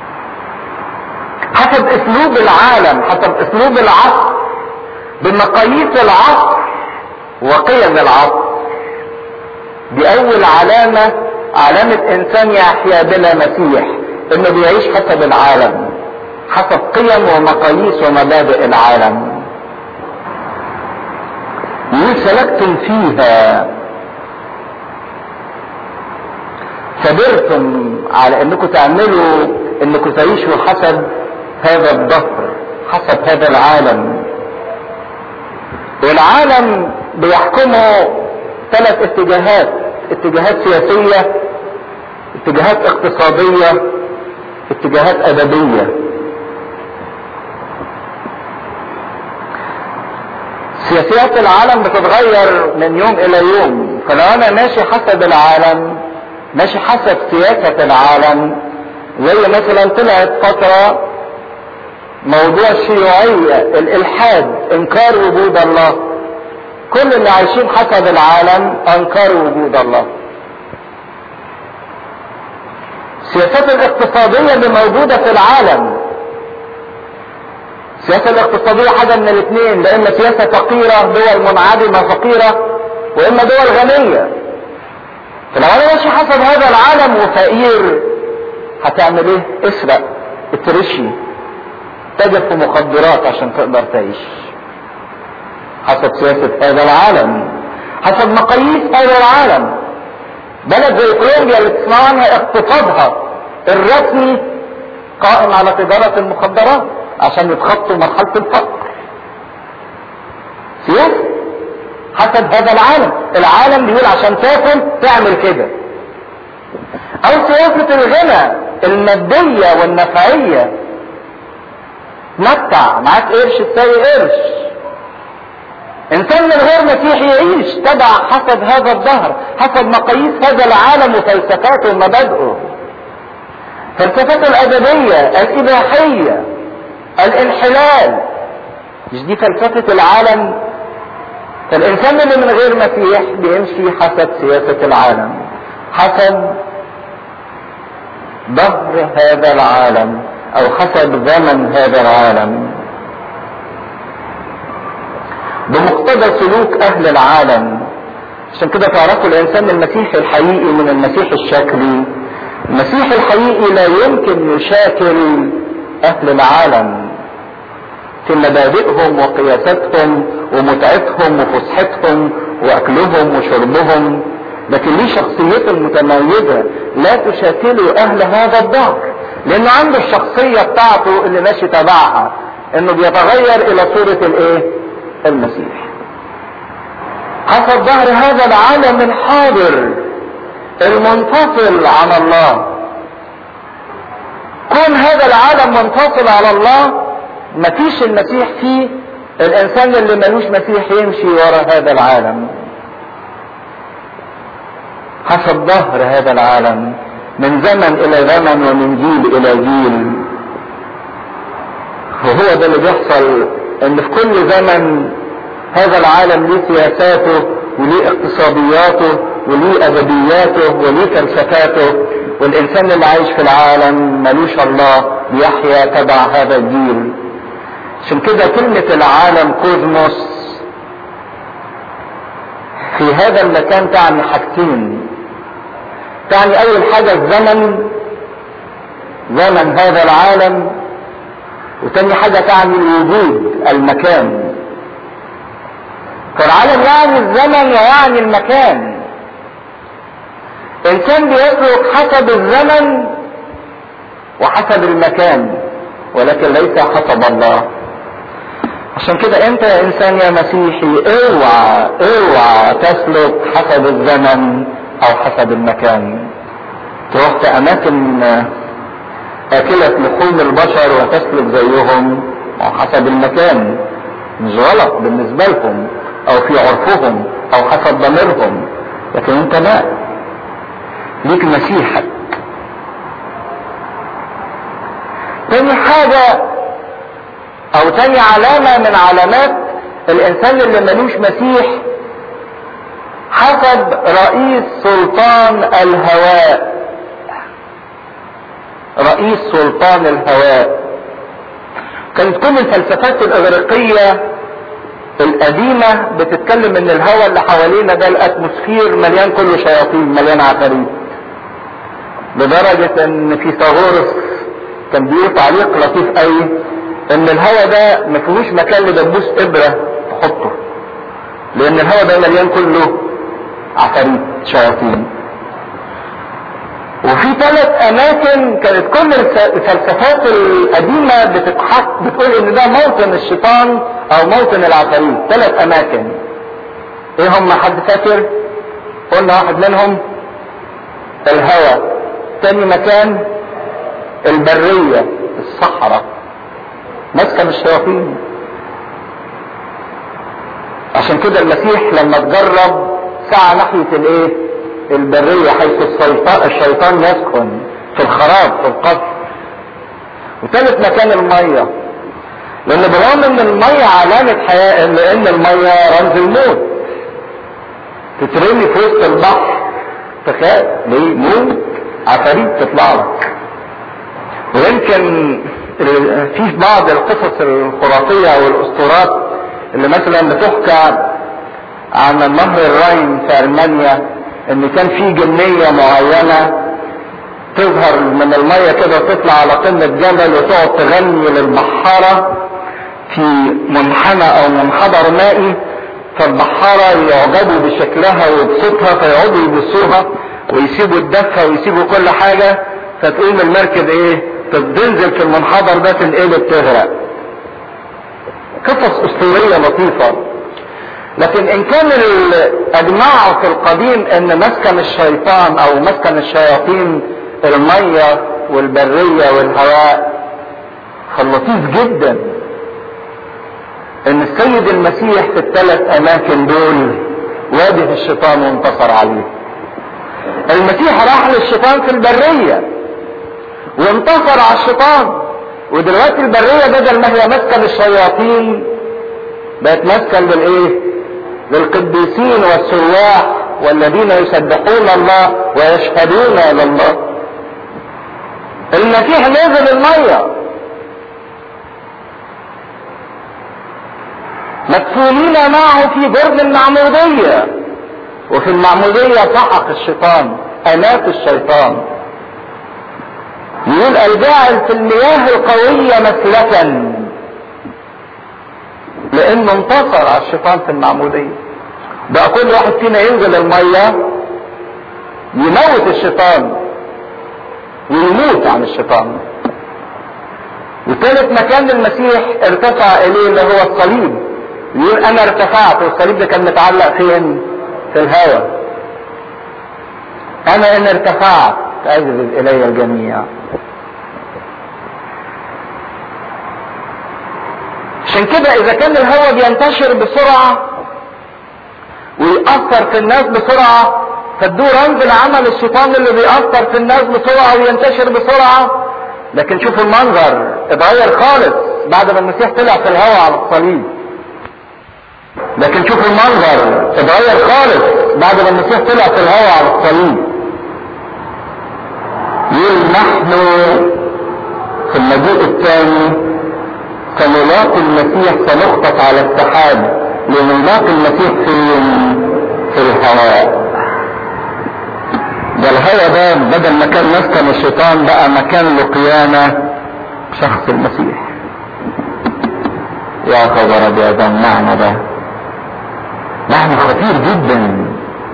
حسب اسلوب العالم، حسب اسلوب العصر، بمقاييس العصر وقيم العصر. دي اول علامة انسان يحيا بلا مسيح، انه بيعيش حسب العالم، حسب قيم ومقاييس ومبادئ العالم. يقول سلكتم فيها، صبرتم على انكم انكم تعيشوا حسب هذا الدهر، حسب هذا العالم. والعالم بيحكمه 3 اتجاهات سياسية، اتجاهات اقتصادية، اتجاهات ادبية. سياسيات العالم بتتغير من يوم الى يوم، فلو انا ماشي حسب العالم، ماشي حسب سياسة العالم، زي مثلا طلعت فترة موضوع الشيوعية، الالحاد، انكار وجود الله. كل اللي عايشين حسب العالم انكروا وجود الله. السياسات الاقتصادية اللي موجودة في العالم، السياسة الاقتصادية حاجة من الاثنين، لا اما سياسة فقيرة، دول منعدمة فقيرة، واما دول غنية. فلو انا ماشي حسب هذا العالم وفقير، هتعمل ايه؟ اسرق، اترشي، تجد في مخدرات عشان تقدر تعيش حسب سياسة هذا العالم، حسب مقاييس هذا العالم. بلد زي كولومبيا اللي تسمع عنها اقتصادها الرسمي قائم على تجارة المخدرات عشان يتخطوا مرحلة الفقر. سياسة حسب هذا العالم، العالم بيقول عشان تاكل تعمل كده. او سياسة الغنى المادية والنفعية، متع، معاك قرش تساوي قرش. انسان من غير مسيح يعيش تبع حسب هذا الدهر، حسب مقاييس هذا العالم وفلسفاته ومبادئه. فلسفته الادبية، الاباحية، الانحلال، مش دي فلسفة العالم؟ فالانسان اللي من غير مسيح بيمشي حسب سياسة العالم، حسب ظهر هذا العالم، او حسب زمن هذا العالم، بمقتضى سلوك اهل العالم. عشان كده تعرفوا الانسان المسيحي الحقيقي من المسيح الشكلي. المسيح الحقيقي لا يمكن يشاكل اهل العالم في مبادئهم وقياساتهم ومتعتهم وفسحتهم واكلهم وشربهم، لكن ليه شخصيته المتميزة لا تشاكله اهل هذا الدهر، لانه عنده الشخصية بتاعته اللي ماشي تبعها، انه بيتغير الى صورة الايه؟ المسيح. حسب ظهر هذا العالم الحاضر المنفصل عن الله. كون هذا العالم منفصل على الله، مفيش المسيح فيه، الانسان اللي ملوش مسيح يمشي ورا هذا العالم حسب ظهر هذا العالم، من زمن الى زمن ومن جيل الى جيل. وهو ده اللي بيحصل، ان في كل زمن هذا العالم ليه سياساته وليه اقتصادياته وليه ادبياته وليه فلسفاته، والانسان اللي عايش في العالم ملوش الله، بيحيا تبع هذا الجيل. عشان كده كلمة العالم كوزموس في هذا المكان تعني حاجتين. تعني اول حاجة الزمن، زمن هذا العالم، وتاني حاجة تعني الوجود، المكان. فالعالم يعني الزمن ويعني المكان. انسان بيسلك حسب الزمن وحسب المكان، ولكن ليس حسب الله. عشان كده انت يا انسان يا مسيحي اوعى تسلك حسب الزمن او حسب المكان. تروح في اماكن اكلة لحوم البشر وتسلك زيهم او حسب المكان، مش غلط بالنسبة لهم او في عرفهم او حسب ضميرهم، لكن انت لا، ليك مسيحك. تاني حاجة او تاني علامة من علامات الانسان اللي ملوش مسيح، حسب رئيس سلطان الهواء. رئيس سلطان الهواء. كانت كل الفلسفات الاغريقية القديمة بتتكلم ان الهواء اللي حوالينا ده الاتموسفير مليان كله شياطين، مليان عفاريت، لدرجة ان في ثاغورس كان بيقول تعليق لطيف قوي ان الهواء ده ما فيهوش مكان لدبوس ابرة تحطه، لان الهواء ده مليان كله عفاريت شياطين. وفي 3 اماكن كانت كل الفلسفات القديمة بتقول ان ده موطن الشيطان او موطن العفاريت. 3 اماكن ايه هم؟ حد فاكر؟ قلنا واحد منهم الهواء، تاني مكان البرية الصحراء مسكن الشياطين. عشان كده المسيح لما تجرب سعى ناحية الايه؟ البرية، حيث الشيطان يسكن في الخراب في القصر. وثالث مكان المية، لان برغم ان المية علامة حياة، لان المية رمز الموت، تترمي في وسط البحر تخاف ليه؟ موت، عفاريت تطلع لك. ويمكن في بعض القصص الخرافية والاسطورات اللي مثلا بتحكى عن نهر الراين في المانيا، ان كان في جنية معينة تظهر من المية كده وتطلع على قمة جبل وتقعد تغني للبحارة في منحنى او منحدر مائي، فالبحارة يعجبوا بشكلها وبصوتها فيقعدوا يبصوها ويسيبوا الدفة ويسيبوا كل حاجة، فتقوم المركب ايه؟ تنزل في المنحدر ده تنقلب تغرق. قصص اسطورية لطيفة. لكن ان كان اجمعوا في القديم ان مسكن الشيطان او مسكن الشياطين المية والبرية والهواء، فاللطيف جدا ان السيد المسيح في ال3 اماكن دول واجه الشيطان وانتصر عليه. المسيح راح للشيطان في البرية وانتصر على الشيطان، ودلوقتي البرية بدل ما هي مسكن الشياطين بقت مسكن للايه؟ للقديسين والسواح والذين يسبحون الله ويشهدون لله. المسيح نزل المية، مدفونين معه في برج المعمودية، وفي المعمودية سحق الشيطان، أمات الشيطان. يقول الجاعل في المياه القوية مسلكا، لانه انتصر على الشيطان في المعمودية. بقى كل واحد فينا ينزل المية يموت الشيطان ويموت عن الشيطان. وثالث مكان المسيح ارتفع اليه اللي هو الصليب، يقول انا ارتفعت، والصليب ده كان متعلق فين؟ في الهواء. انا ان ارتفعت اجذب الي الجميع. عشان كده اذا كان الهواء بينتشر بسرعة ويأثر في الناس بسرعة، فالدور رمز لعمل الشيطان اللي بيأثر في الناس بسرعة وينتشر بسرعة. لكن شوفوا المنظر اتغير خالص بعد ما المسيح طلع في الهواء على الصليب. لكن شوفوا المنظر اتغير خالص بعد ما المسيح طلع في الهواء على الصليب. يقول نحن في المجيء الثاني كملاقي المسيح سنخطف على السحاب لنلاقي المسيح في الهواء. ده الهواء ده بدل ما كان مسكن الشيطان بقى مكان لقيامة شخص المسيح. يا خبر بهذا المعنى ده، معنى خطير جدا.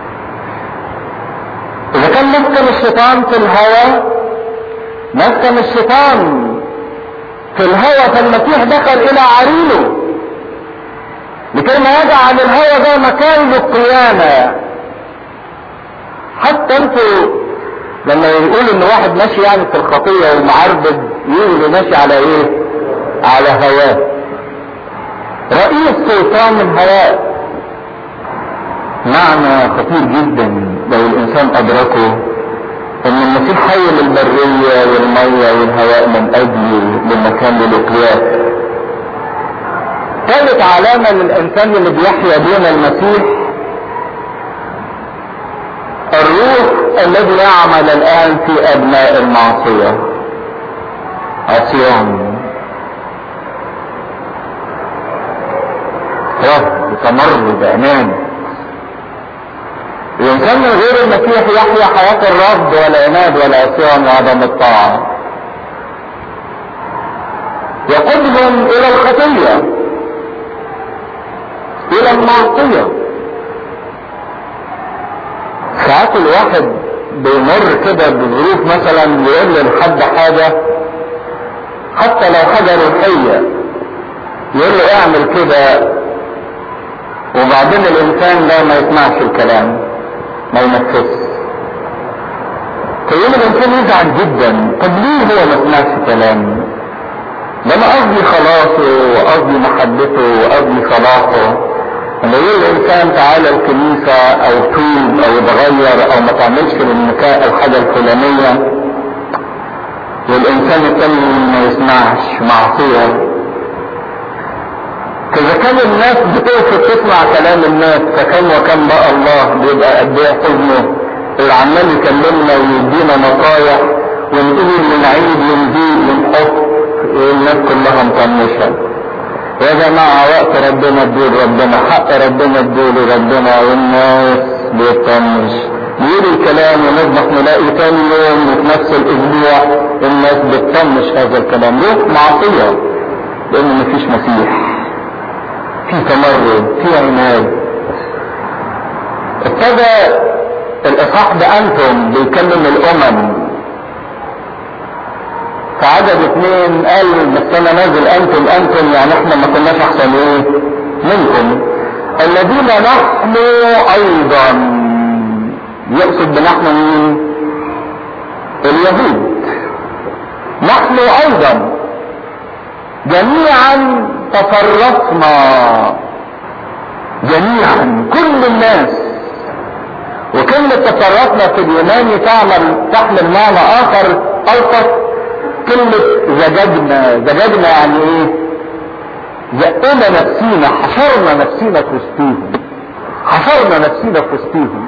اذا كان مسكن الشيطان في الهواء، مسكن الشيطان في الهوى، فالمسيح دخل الى عرينه لكي ما يجعل الهوى ده مكان للقيامة. حتى انتوا لما يقولوا ان واحد ماشي يعني في الخطية ومعربد، يقولوا ماشي على ايه؟ على هواه. رئيس سلطان الهواء. معنى خطير جدا لو الانسان ادركه، ان المسيح حول البرية والمية والهواء من اجل لمكان للقيام. ثالث علامة للانسان اللي بيحيا دون المسيح، الروح الذي يعمل الان في ابناء المعصية، عصيان، رفض تمرد عناد. الانسان من غير المسيح يحيا حياة الرفض والعناد والعصيان وعدم الطاعة، يقودهم الى الخطية، الى المعصية. ساعات الواحد بيمر كده بظروف، مثلا يقول لحد حاجة حتى لو حاجة روحية، يقول له اعمل كده، وبعدين الانسان ده ما يسمعش الكلام، ما ينفذش. فيقول الانسان يزعل جدا، طب ليه هو ما سمعش كلام؟ ده انا قصدي خلاصه وقصدي محبته وقصدي صلاحه. لما يقول الانسان تعالى الكنيسة او توب او اتغير او ما تعملش الحاجة الفلانية، والانسان التاني ما يسمعش، معصية. فاذا كان الناس بتوقف تسمع كلام الناس، فكم وكم بقى الله بيبقى قد ايه حزنه اللي عمال يكلمنا ويدينا نصايح ونقول ونعيد ونزيد ونحط، والناس كلها مطنشه. يا جماعه وقت ربنا ادول ربنا، حق ربنا ادول ربنا، والناس بتطنش. بيقول الكلام ونصبح نلاقي تاني يوم وفي نفس الاسبوع الناس بتطنش هذا الكلام. ليه؟ معصيه، لان مفيش مسيح، في تمرد، في عناد. ابتدى الاصحاح بانتم بيكلم الامم، فعدد 2 قال بس انا نازل انتم يعني احنا ما كناش احسن ايه منكم، الذين نحن ايضا. يقصد بنحن مين؟ اليهود. نحن ايضا جميعا تفرقنا، جميعا كل الناس. وكلمة تفرقنا في اليوناني تحمل معنى اخر الطف. كلمة زجاجنا يعني ايه؟ زقنا نفسينا، حشرنا نفسينا في وسطيهم، حشرنا نفسينا في وسطيهم.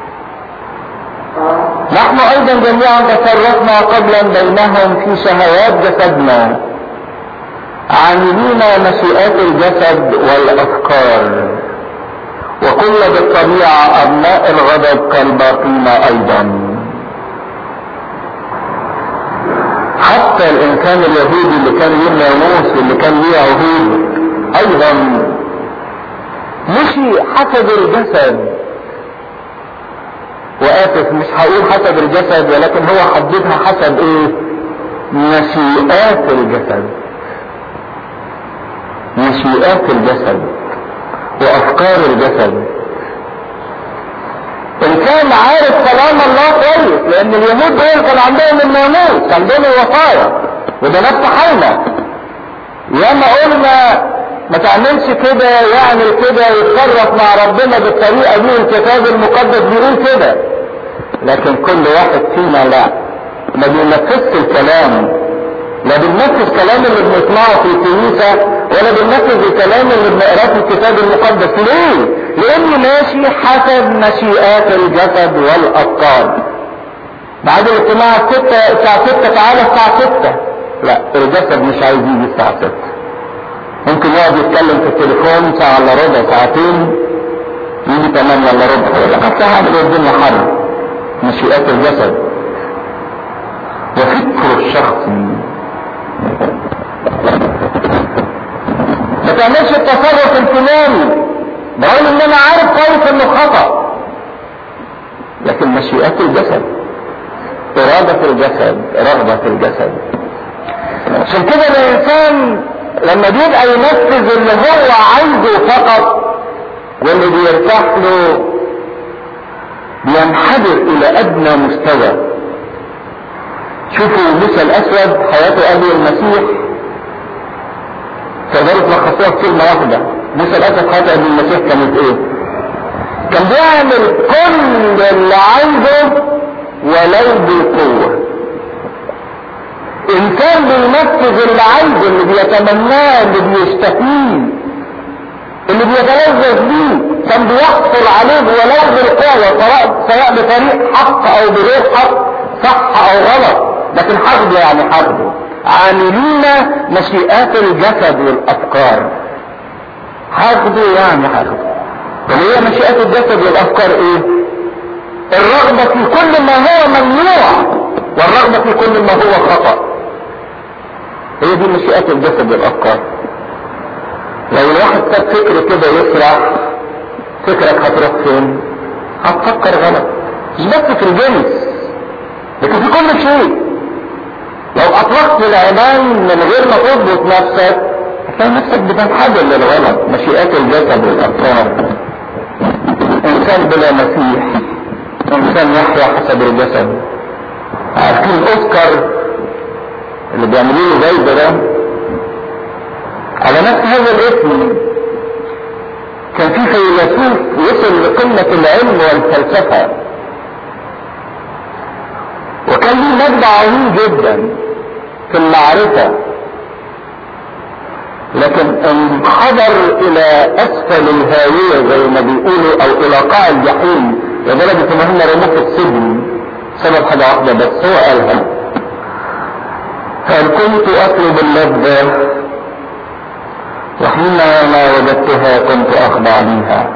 نحن ايضا جميعا تفرقنا قبلا بينهم في شهوات جسدنا، عاملين مشيئات الجسد والافكار، وكل بالطبيعة ابناء الغضب كالباقين ايضا. حتى الانسان اليهودي اللي كان ليه ناموس واللي كان ليه عهود ايضا مشي حسب الجسد. واسف مش هقول حسب الجسد، ولكن هو حددها حسب ايه؟ مشيئات الجسد، مشيئات الجسد وافكار الجسد. ان كان عارف كلام الله كويس، لان اليهود دول كان عندهم الناموس، عندهم الوصايا، وده نفس حالنا. ياما قلنا ما تعملش كده، يعمل كده، يتصرف مع ربنا بالطريقه دي، الكتاب المقدس بيقول كده. لكن كل واحد فينا لا، ما بينفذش الكلام، لا بننفذ كلام اللي بنسمعه في الكنيسة، ولا بننفذ الكلام اللي بنقراه في الكتاب المقدس. ليه؟ لاني ماشي حسب مشيئات الجسد والافكار. بعد الاجتماع الساعة 6 تعالى الساعة 6، لا الجسد مش عايز يجي الساعة 6. ممكن يقعد يتكلم في التليفون ساعة الا ربع، ساعتين، يجي 8 الا ربع، ولا حتى هعمل الدنيا حر. مشيئات الجسد وفكره الشخصي. ما تعملش التصرف الفلاني برغم ان انا عارف كويس انه خطأ، لكن مشيئات الجسد، ارادة الجسد، رغبة الجسد. عشان كده الانسان لما بيبقى ينفذ اللي هو عايزه فقط واللي بيرتاح له، بينحدر الى ادنى مستوى. شوفوا موسى الاسود حياته قبل المسيح تقدروا تلخصوها في كلمه واحده. موسى الاسود حياته قبل المسيح كانت ايه؟ كان بيعمل كل اللي عايزه ولو بالقوه. انسان بينفذ اللي عايزه، اللي بيتمناه، اللي بيشتهيه، اللي بيتلذذ بيه، كان بيحصل عليه ولو بالقوه، سواء بطريق حق او بغير حق، صح او غلط، لكن حقده يعني حقده. 'عاملين مشيئات الجسد والافكار'. هاخده يعني هاخده. اللي هي مشيئة الجسد والافكار ايه؟ الرغبة في كل ما هو ممنوع والرغبة في كل ما هو خطأ. هي دي مشيئة الجسد والافكار. لو الواحد ساب فكر كده يسرح، فكرك هتروح فين؟ هتفكر غلط. مش بس في الجنس لكن في كل شيء. لو اطلقت العنان من غير ما تضبط نفسك هتلاقي نفسك بتنحدر للغلط. مشيئات الجسد والافكار. انسان بلا مسيح انسان يحيا حسب الجسد. عارفين الاوسكار اللي بيعملوا له جايزه ده على نفس هذا الاسم؟ كان في فيلسوف وصل لقمة العلم والفلسفة وكان له مجد عظيم جدا في المعرفة، لكن انحدر الى اسفل الهاوية زي ما بيقولوا او الى قاع الجحيم لدرجة ان هم رموه في السجن سبب حاجة واحدة بس هو قالها. قال كنت اطلب اللذة وحينما وجدتها كنت اخضع ليها.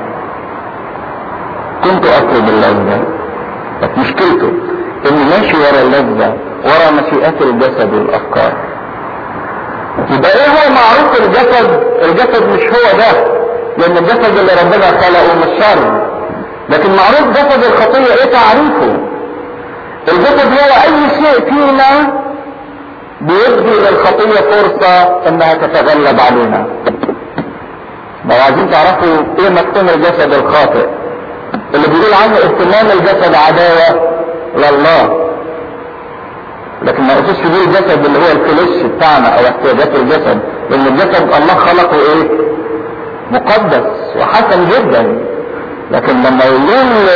كنت اطلب اللذة. مشكلته انه ماشي ورا اللذة ورا مشيئات الجسد والافكار. يبقى ايه هو معروف الجسد؟ الجسد مش هو ده، لان الجسد اللي ربنا خلقه مش شر. لكن معروف جسد الخطية ايه تعريفه؟ الجسد هو اي شيء فينا بيدي للخطية فرصة انها تتغلب علينا. لو عايزين تعرفوا ايه مفهوم الجسد الخاطئ اللي بيقول عنه اهتمام الجسد عداوة لله، لكن ما يقصدش بيه الجسد اللي هو الفلش بتاعنا او احتياجات الجسد، لان الجسد الله خلقه ايه؟ مقدس وحسن جدا. لكن لما يقول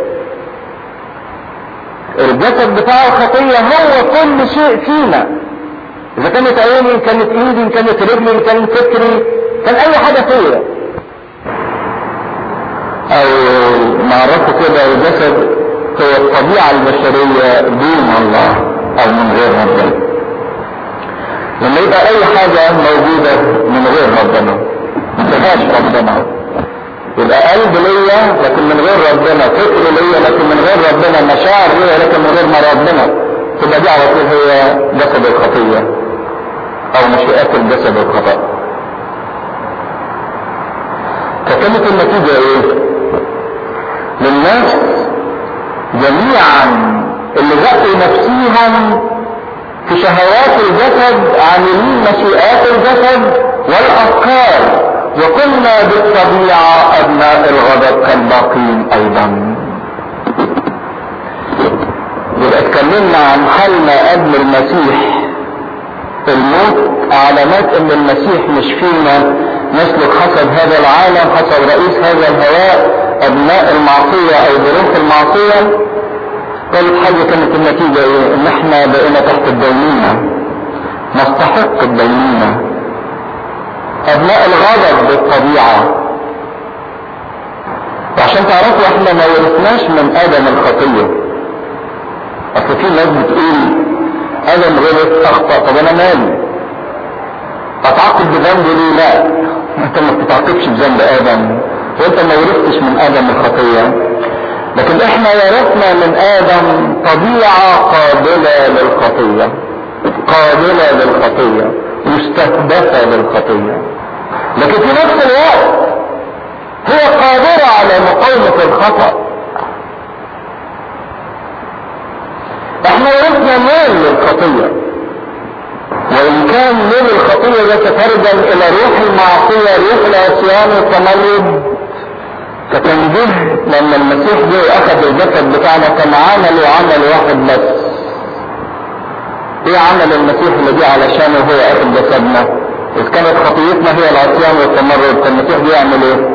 الجسد بتاع الخطية هو كل شيء فينا، اذا كانت عيني ان كانت ايدي ان كانت رجلي ان كان فكري كان اي حاجة فيا، او نعرفه كده الجسد هو الطبيعة البشرية دون الله او من غير ربنا. لما يبقى اي حاجة موجودة من غير ربنا ما فيهاش ربنا، يبقى قلب ليا لكن من غير ربنا، فكر ليا لكن من غير ربنا، مشاعر ليا لكن من غير ما ربنا، تبقى دي على طول هي جسد الخطية او مشيئات الجسد الخطأ. فكانت النتيجة ايه؟ للناس جميعا اللي ذاتوا نفسيهم في شهوات الجسد عاملين مشيئات الجسد والافكار، وكنا بالطبيعة ابناء الغضب كالباقين ايضا. يبقى اتكلمنا عن حالنا قبل المسيح الموت، علامات ان المسيح مش فينا نسلك حسب هذا العالم، حسب رئيس هذا الهواء، ابناء المعصية او ظروف المعصية. ثالث حاجة كانت النتيجة ايه؟ ان احنا بقينا تحت الدينونة، نستحق الدينونة، ابناء الغضب بالطبيعة. وعشان تعرفوا احنا ما ورثناش من ادم الخطية. اصل في ناس بتقول ادم غلط اخطأ، طب انا مالي؟ اتعاقب بذنب ليه؟ لا، انت ما بتتعاقبش بذنب ادم وانت ما ورثتش من ادم الخطية. لكن احنا ورثنا من ادم طبيعة قابلة للخطية، قابلة للخطية، مستهدفة للخطية، لكن في نفس الوقت هي قادرة على مقاومة الخطأ. احنا ورثنا ميل للخطية، وان كان ميل الخطية ده تترجم الى روح المعصية، روح العصيان والتمرد. فكان جه لما المسيح جه اخذ الجسد بتاعنا كان عمل وعمل واحد بس. ايه عمل المسيح اللي جه علشانه هو اخذ جسدنا؟ اذ كانت خطيتنا هي العصيان والتمرد، كان المسيح جه يعمل ايه؟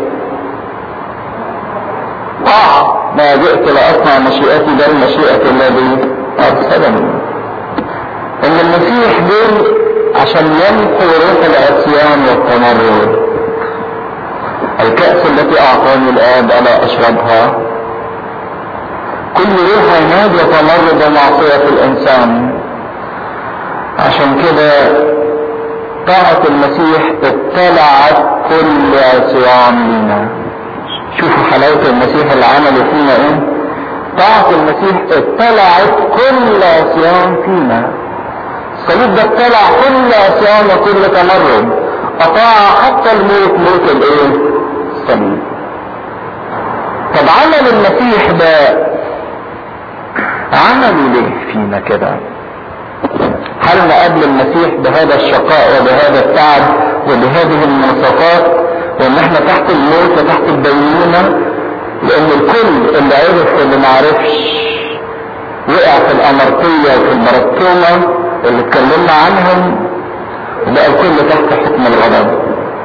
ما جئت لاصنع مشيئتي بل مشيئة الذي ارسلني. ان المسيح جه عشان يمحو روح العصيان والتمرد. الكأس التي اعطاني الاب الا اشربها؟ كل روح عناد وتمرد ومعصية الانسان. عشان كده طاعة المسيح ابتلعت كل عصيان لنا. شوفوا حلاوة المسيح اللي عمله فينا ايه. طاعة المسيح اطلعت كل عصيان فينا. الصليب ده اطلع كل عصيان وكل تمرد، اطاع حتى الموت، موت الايه؟ الصليب. طب عمل المسيح ده عملوا ليه فينا كده؟ هل قبل المسيح بهذا الشقاء وبهذا التعب وبهذه المواصفات، وان احنا تحت الموت وتحت الدينونة؟ لان الكل اللي عرف واللي ما عرفش وقع في الامرطية وفي البرطومة اللي اتكلمنا عنهم، بقى الكل تحت حكم الغضب.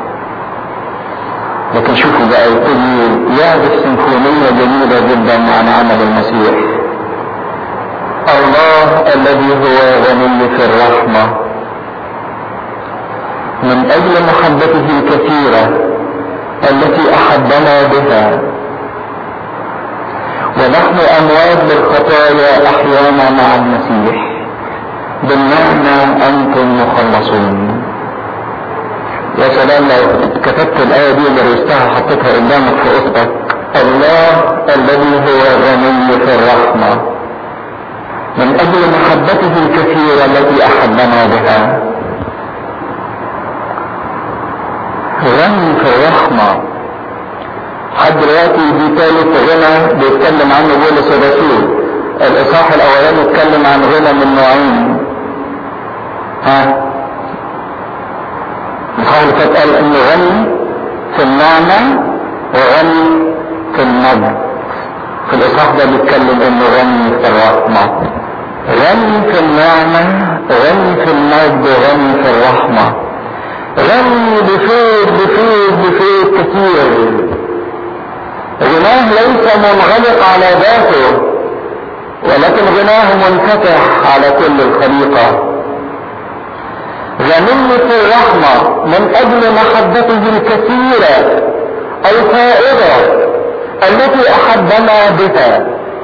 لكن شوفوا بقى يبتدي يعزف سيمفونية جميلة جدا عن عمل المسيح. الله الذي هو غني في الرحمة من اجل محبته الكثيرة التي احبنا بها ونحن اموات بالخطايا احيانا مع المسيح بالنعمة انتم مخلصون. يا سلام لو كتبت الايه دي ودرستها حطيتها قدامك في اوضتك. الله الذي هو غني في الرحمة من اجل محبته الكثيرة التي احبنا بها. غني في الرحمة. حد دلوقتي دي ثالث غنى بيتكلم عنه بولس الرسول. الاصحاح الاولاني اتكلم عن غنى من نوعين. الاصحاح اللي فات قال انه غني في النعمة وغني في المجد. في الاصحاح ده بيتكلم انه غني في الرحمة. غني في النعمة، غني في المجد، غني في الرحمة. غني بفيض كثير. غناه ليس منغلق على ذاته، ولكن غناه منفتح على كل الخليقة. غني في الرحمة من اجل محبته الكثيرة الفائضة التي احبنا بها.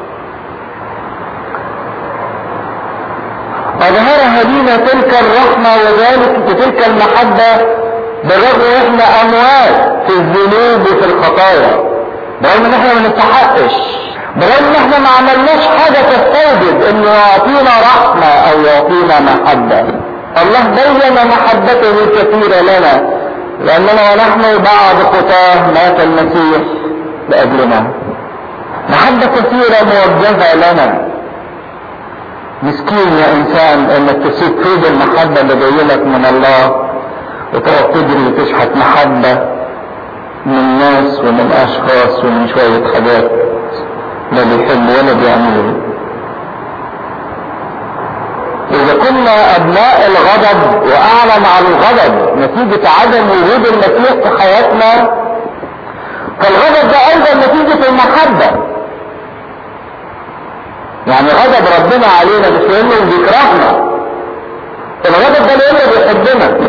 اظهرها لنا تلك الرحمة وذلك بتلك المحبة بالرغم احنا اموات في الذنوب وفي الخطايا، برغم ان احنا ما نستحقش، برغم ان احنا ما عملناش حاجة تستوجب انه يعطينا رحمة او يعطينا محبة. الله بين محبته الكثيرة لنا لاننا ونحن بعد خطاه مات المسيح لاجلنا. محبة كثيرة موجهة لنا. مسكين يا انسان انك تسيب فيض المحبة اللي جايلك من الله وتقعد تجري وتشحت محبة من ناس ومن اشخاص ومن شوية حاجات لا بيحبوا ولا بيعملوا. اذا كنا ابناء الغضب واعلم على الغضب نتيجة عدم وجود المسيح في حياتنا، فالغضب ده ايضا نتيجة المحبة. يعني غضب ربنا علينا مش لانه بيكرهنا، الغضب ده لانه بيحبنا.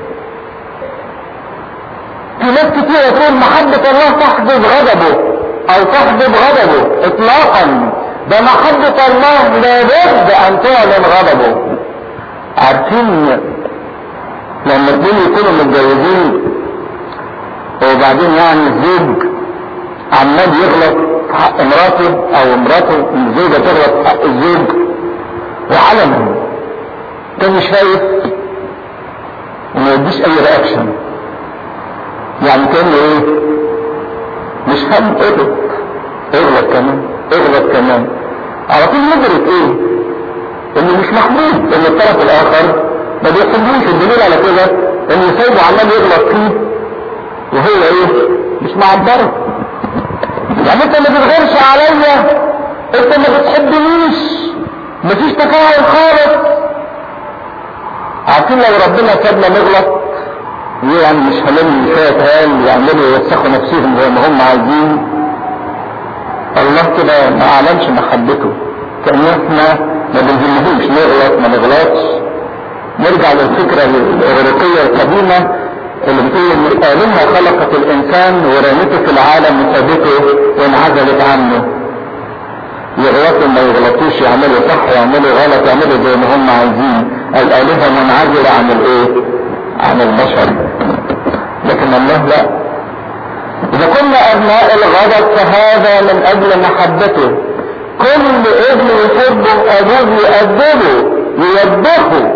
في ناس كتير تقول محبة الله تحجب غضبه او تحجب غضبه. اطلاقا، ده محبة الله لابد ان تعلن غضبه. عارفين لما اتنين يكونوا متجوزين وبعدين يعني الزوج عمال يغلط في حق مراته او مراته الزوجة تغلط في حق الزوج وعلنا ده مش شايف وما يديش اي رياكشن، يعني كأنه ايه مش هم اغلط كمان على طول. ندرك ايه انه مش محمود ان الطرف الاخر ما بيحبوش. الدليل على كده انه سايبه عمال يغلط فيه وهو ايه مش معبره. يعني انت ما بتغيرش عليا، انت ما بتحبنيش، مفيش تفاعل خالص. عارفين لو ربنا سابنا نغلط يعني مش هنعمل شوية هال يعملوا يوسخوا نفسهم زي ما هم عايزين، الله كده ما اعلنش محبته. كأن احنا ما بنهمهوش نغلط ما نغلطش. نرجع للفكرة الاغريقية القديمة اللي بتقول ان الآلهة خلقت الانسان ورمته في العالم وسابته وانعزلت عنه. يغلطوا ما يغلطوش، يعملوا صح يعملوا غلط، يعملوا زي ما هم عايزين. الآلهة منعزلة عن الايه؟ عن البشر. لكن من الله؟ لا. اذا كنا ابناء الغضب فهذا من اجل محبته. كل ابن يحبه ابوه يؤدبه يوبخه،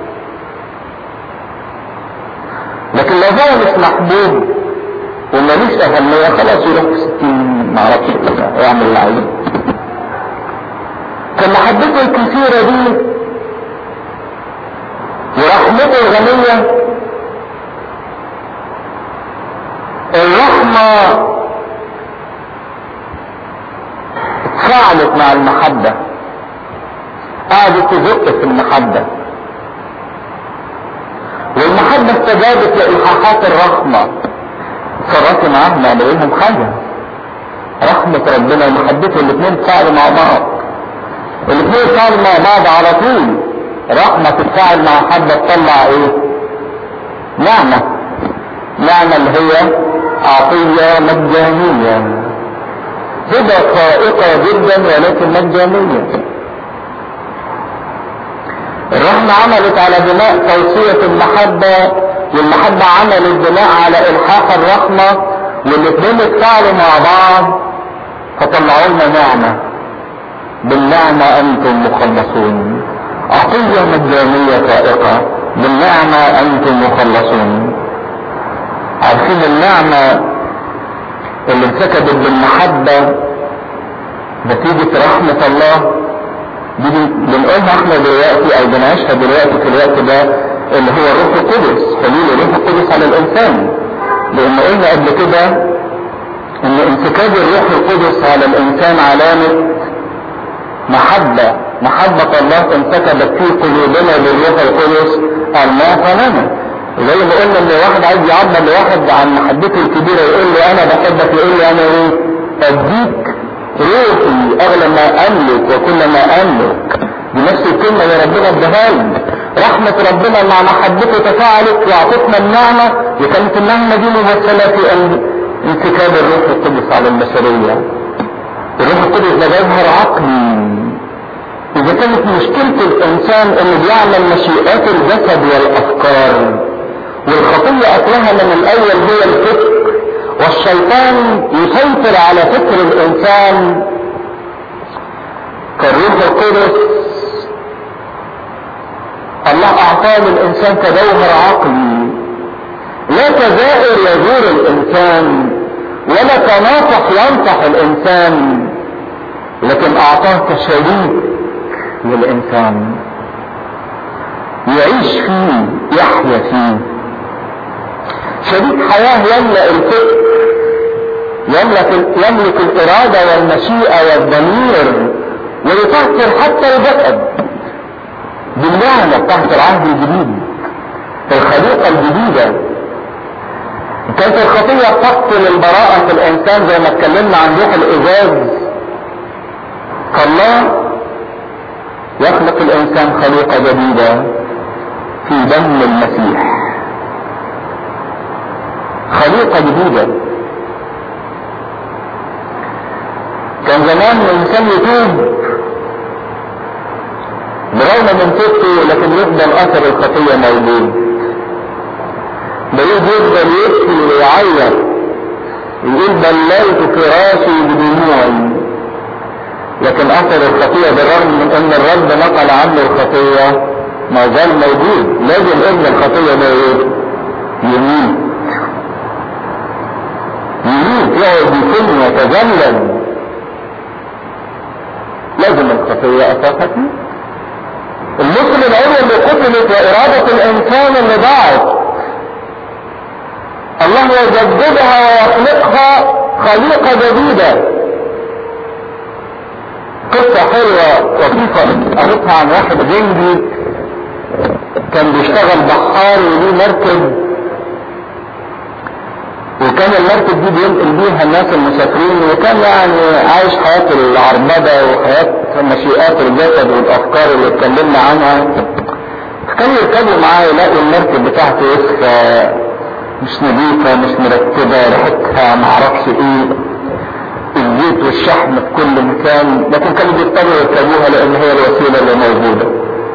لكن لو هو مش محبوب وماليش اهمية خلاص يروح في 60 معرفش يعمل اللي عايزه. فمحبته الكثيرة دي ورحمته الغنية، الرحمة اتفاعلت مع المحبة، قعدت تزق في المحبة، والمحبة استجابت لإلحاحات الرحمة. صرفت معاهم ما لهم حاجة. رحمة ربنا ومحبته الاثنين تفاعلوا مع بعض، الاثنين تفاعلوا مع بعض على طول. رحمة تتفاعل مع محبة تطلع ايه؟ نعمة. نعمة اللي هي عطية مجانية، هبة فائقة جدا ولكن مجانية. الرحمة عملت على بناء توصية المحبة، والمحبة عملت بناء على إلحاح الرحمة، والاثنين اتفاعلوا مع بعض فطلعوا لنا نعمة. بالنعمة أنتم مخلصون، عطية مجانية فائقة، بالنعمة أنتم مخلصون. عارفين النعمة اللي انسكبت بالمحبة نتيجة رحمة الله دي بنقولها احنا دلوقتي او بنعيشها دلوقتي في الوقت ده، اللي هو الروح القدس، حلول الروح القدس على الانسان. لان قلنا قبل كده ان انسكاب الروح القدس على الانسان علامة محبة الله انسكبت في قلوبنا بالروح القدس المعطى لنا. زي ما قلنا ان واحد عايز يعبر لواحد عن محبته الكبيرة يقول له انا بحبك، يقول له انا ايه؟ اديك روحي اغلى ما املك وكل ما املك. دي نفس الكلمة اللي ربنا اداها لنا. رحمة ربنا مع محبته تفاعلت واعطتنا النعمة، وكانت النعمة دي ممثلة في انسكاب الروح القدس على البشرية. الروح القدس ده جوهر عقلي. اذا كانت مشكلة الانسان انه بيعمل مشيئات الجسد والافكار، والخطية اصلها من الاول هي الفكر، والشيطان يسيطر على فكر الانسان، كالروح القدس الله اعطاه للانسان كجوهر عقلي، لا كزائر يزور الانسان ولا كناصح ينصح الانسان، لكن اعطاه كشريك للانسان يعيش فيه يحيا فيه. شريك حياة يملأ الفكر، يملك الإرادة والمشيئة والضمير، ويطهر حتى الجسد بالنعمة تحت العهد الجديد، الخليقة الجديدة. كانت الخطية تقتل البراءة في الإنسان زي ما اتكلمنا عن روح الإزاز، فالله يخلق الإنسان خليقة جديدة في دم المسيح، خليقة جديدة. كان زمان الإنسان يتوب برغم من توبته، لكن يفضل أثر الخطية موجود. بيقول يفضل يبكي ويعيط، يقول بللت فراشي بدموعي، لكن أثر الخطية بالرغم من أن الرب نقل عنه الخطية ما زال موجود. لازم ابن الخطية ده يموت، يقعد يكون يتذلل، لازم الخطية أساسا. المسلم الأول اللي قتلت وإرادة الإنسان اللي ضاعت، الله يجددها ويخلقها خليقة جديدة. قصة حلوة لطيفة قريتها عن واحد جندي كان بيشتغل بحار وليه مركب، وكان المركب دي بينقل بيها الناس المسافرين، وكان يعني عايش حياة العربدة وحياة مشيئات الجسد والافكار اللي اتكلمنا عنها. كان يركبوا معاه يلاقوا المركب بتاعته وسخة مش نظيفة مش مرتبة، ريحتها معرفش ايه، الزيت والشحم في كل مكان، لكن كانوا بيضطروا يركبوها لان هي الوسيلة اللي موجودة.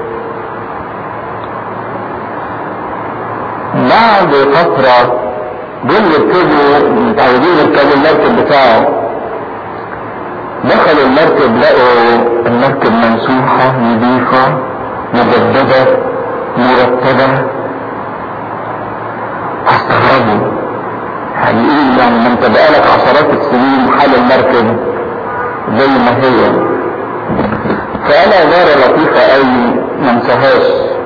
بعد فترة دول يركبوا متعودين يركبوا المركب بتاعه. دخلوا المركب لقوا المركب منسوحة نظيفة مجددة مرتبة. استغربوا، يعني ايه يعني ما انت بقالك عشرات السنين حال المركب زي ما هي. فانا عبارة لطيفة اوي ما انساهاش،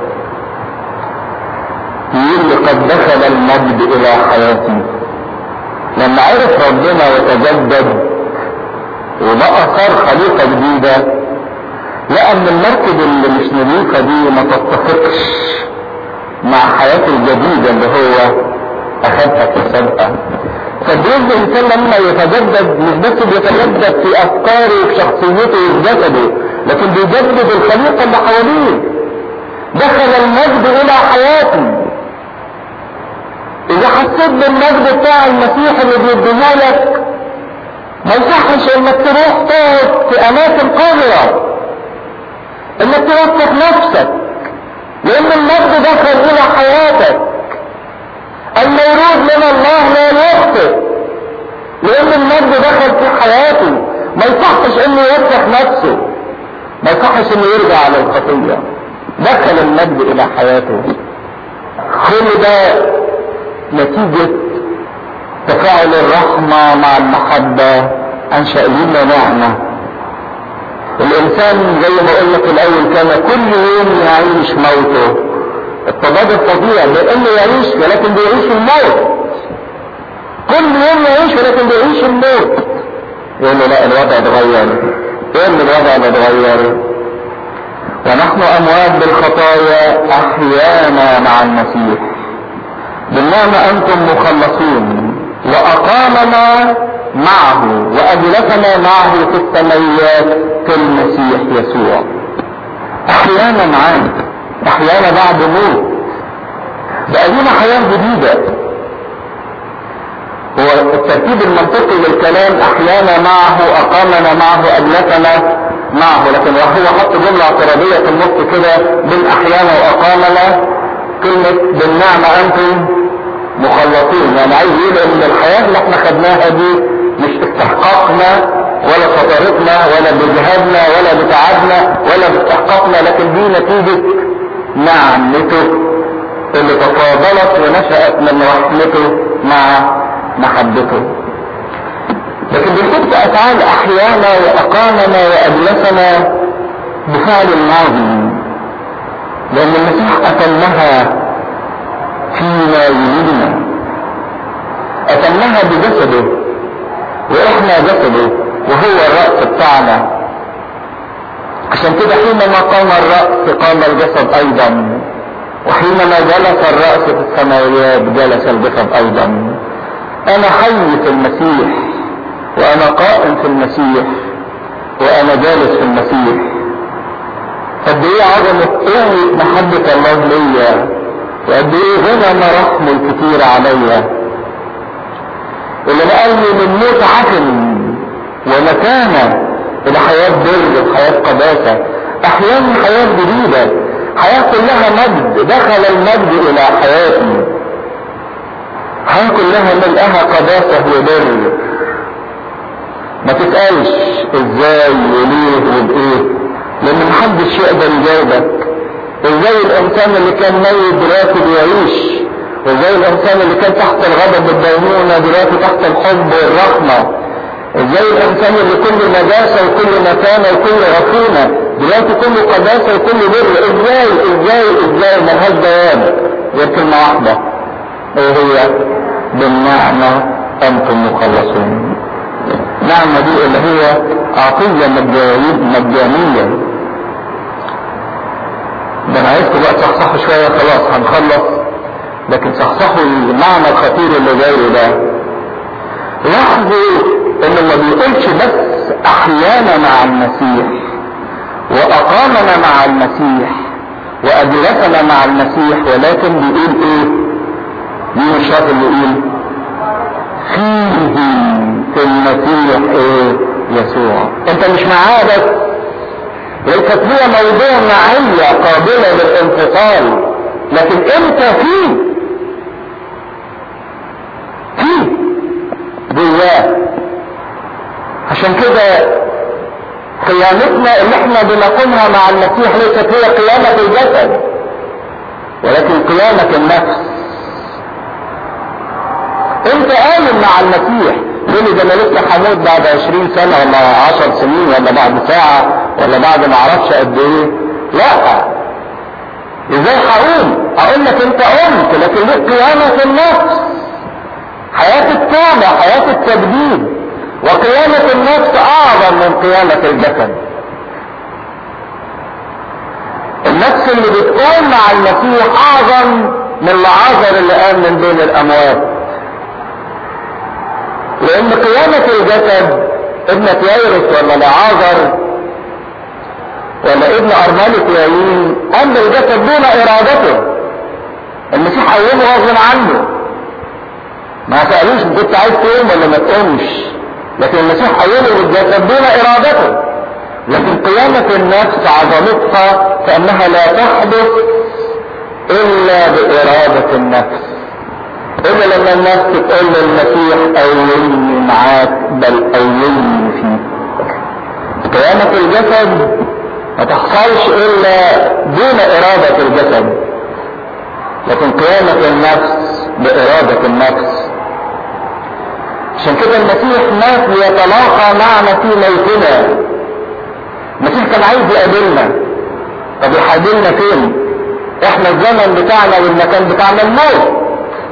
يقول قد دخل المجد الى حياتي. لما عرف ربنا وتجدد وبقى صار خليقة جديدة، لقى ان المركب اللي مش نظيفة دي ما تتفقش مع حياته الجديدة اللي هو اخذها كسبقة. فالجزء الانسان لما يتجدد مش بس بيتجدد في افكاره وفي شخصيته وفي جسده، لكن بيجدد الخليقة اللي حواليه. دخل المجد الى حياتي. اذا حسيت بالمجد بتاع المسيح اللي بيديه لك، ما يصحش انك تروح تقعد في اماكن قذرة، انك توسخ نفسك، لان المجد دخل الى حياتك. المولود من الله لا يخطئ، لان المجد دخل في حياته. ما يصحش انه يوسخ نفسه، ما يصحش انه يرجع على الخطية. دخل المجد الى حياته. كل ده نتيجة تفاعل الرحمة مع المحبة انشأ لنا نعمة. الانسان زي ما قلنا في الاول كان كل يوم يعيش موته. التضاد الطبيعي لانه يعيش ولكن بيعيش الموت. كل يوم يعيش ولكن بيعيش الموت. يقول له لا الوضع اتغير. ايه اللي الوضع اللي اتغير؟ ونحن اموات بالخطايا احيانا مع المسيح، بالنعمة انتم مخلصون، واقامنا معه واجلسنا معه في السماوات في المسيح يسوع. احيانا معانا، احيانا بعد موت، بقى لنا حياة جديدة. هو الترتيب المنطقي للكلام احيانا معه، اقامنا معه، اجلسنا معه، لكن هو حط جملة اعتراضية في النص كده بين احيانا واقامنا، كلمة بالنعمة انتم مخلصين. يعني عايز يقول ان الحياة اللي احنا خدناها دي مش استحقاقنا ولا خطرتنا ولا بجهادنا ولا بتعبنا ولا باستحقاقنا، لكن دي نتيجة نعمته اللي تفاضلت ونشأت من رحمته مع محبته. لكن بنحط افعال احيانا واقامنا واجلسنا بفعل الماضي، لان المسيح اتمها فيما يريدنا، اتمها بجسده واحنا جسده وهو الرأس بتاعنا. عشان كده حينما قام الرأس قام الجسد ايضا، وحينما جلس الرأس في السماويات جلس الجسد ايضا. انا حي في المسيح، وانا قائم في المسيح، وانا جالس في المسيح. قد ايه عظمة قوة محبة الله ليا، وقد ايه غنى رحمه الكتير عليا، اللي نقلني من موت عفن ومكانة الى حياة بر وحياة قداسة. احيانا حياة جديدة، حياة كلها مجد. دخل المجد الى حياتي، حياة كلها ملئها قداسة وبر. ما تسألش ازاي وليه وبايه، لان محدش يقدر يجاوبك. ازاي الانسان اللي كان ميت دلوقتي بيعيش، وازاي الانسان اللي كان تحت الغضب والدينونة دلوقتي تحت الحب والرحمة، ازاي الانسان اللي كله نجاسة وكله متانة وكله عفونة دلوقتي كله قداسة وكله بر. ازاي ملهاش جواب غير كلمة واحدة، ايه هي؟ بالنعمة انتم مخلصون. النعمة دي اللي هي عطية مجانية. ده انا عايزكم بقى تصحصحوا شوية، خلاص هنخلص، لكن صحصحوا المعنى الخطير اللي جاي ده. لاحظوا انه ما بيقولش بس احيانا مع المسيح واقامنا مع المسيح واجلسنا مع المسيح، ولكن بيقول ايه؟ مين الشاطر اللي يقول؟ فيه في المسيح ايه؟ يسوع. انت مش معاه بس، التسمية موضوع معية قابلة للانفصال، لكن انت فيه. اياه. عشان كده قيامتنا اللي احنا بنقومها مع المسيح ليست هي قيامة الجسد ولكن قيامة النفس. انت قايم مع المسيح. تقول ده انا لسه هموت بعد 20 سنة ولا 10 سنين ولا بعد ساعة ولا بعد ما اعرفش قد ايه. لا، ازاي هقوم؟ اقول لك انت قمت لكن ليك قيامة النفس، حياة التوبة، حياة التجديد. وقيامة النفس اعظم من قيامة الجسد. النفس اللي بتقوم مع المسيح اعظم من العازر اللي قام من بين الاموات. لان قيامة الجسد ابنة ييرس ولا لعازر ولا ابن ارملة يايين قام بالجسد دون ارادته. المسيح قومه غصب عنه، ما سألوش كنت عايز تقوم ولا ما تقومش، لكن المسيح قومه بالجسد دون ارادته. لكن قيامة النفس عظمتها فانها لا تحدث الا بارادة النفس. الا لما النفس تقول للمسيح قومني معاك بل قومني فيك. قيامة الجسد ما تحصلش الا دون ارادة الجسد، لكن قيامة النفس بارادة النفس. عشان كده المسيح مات ليتلاقى معنا في موتنا. المسيح كان عايز يقابلنا. طب يحابلنا فين؟ احنا الزمن بتاعنا والمكان بتاعنا الموت.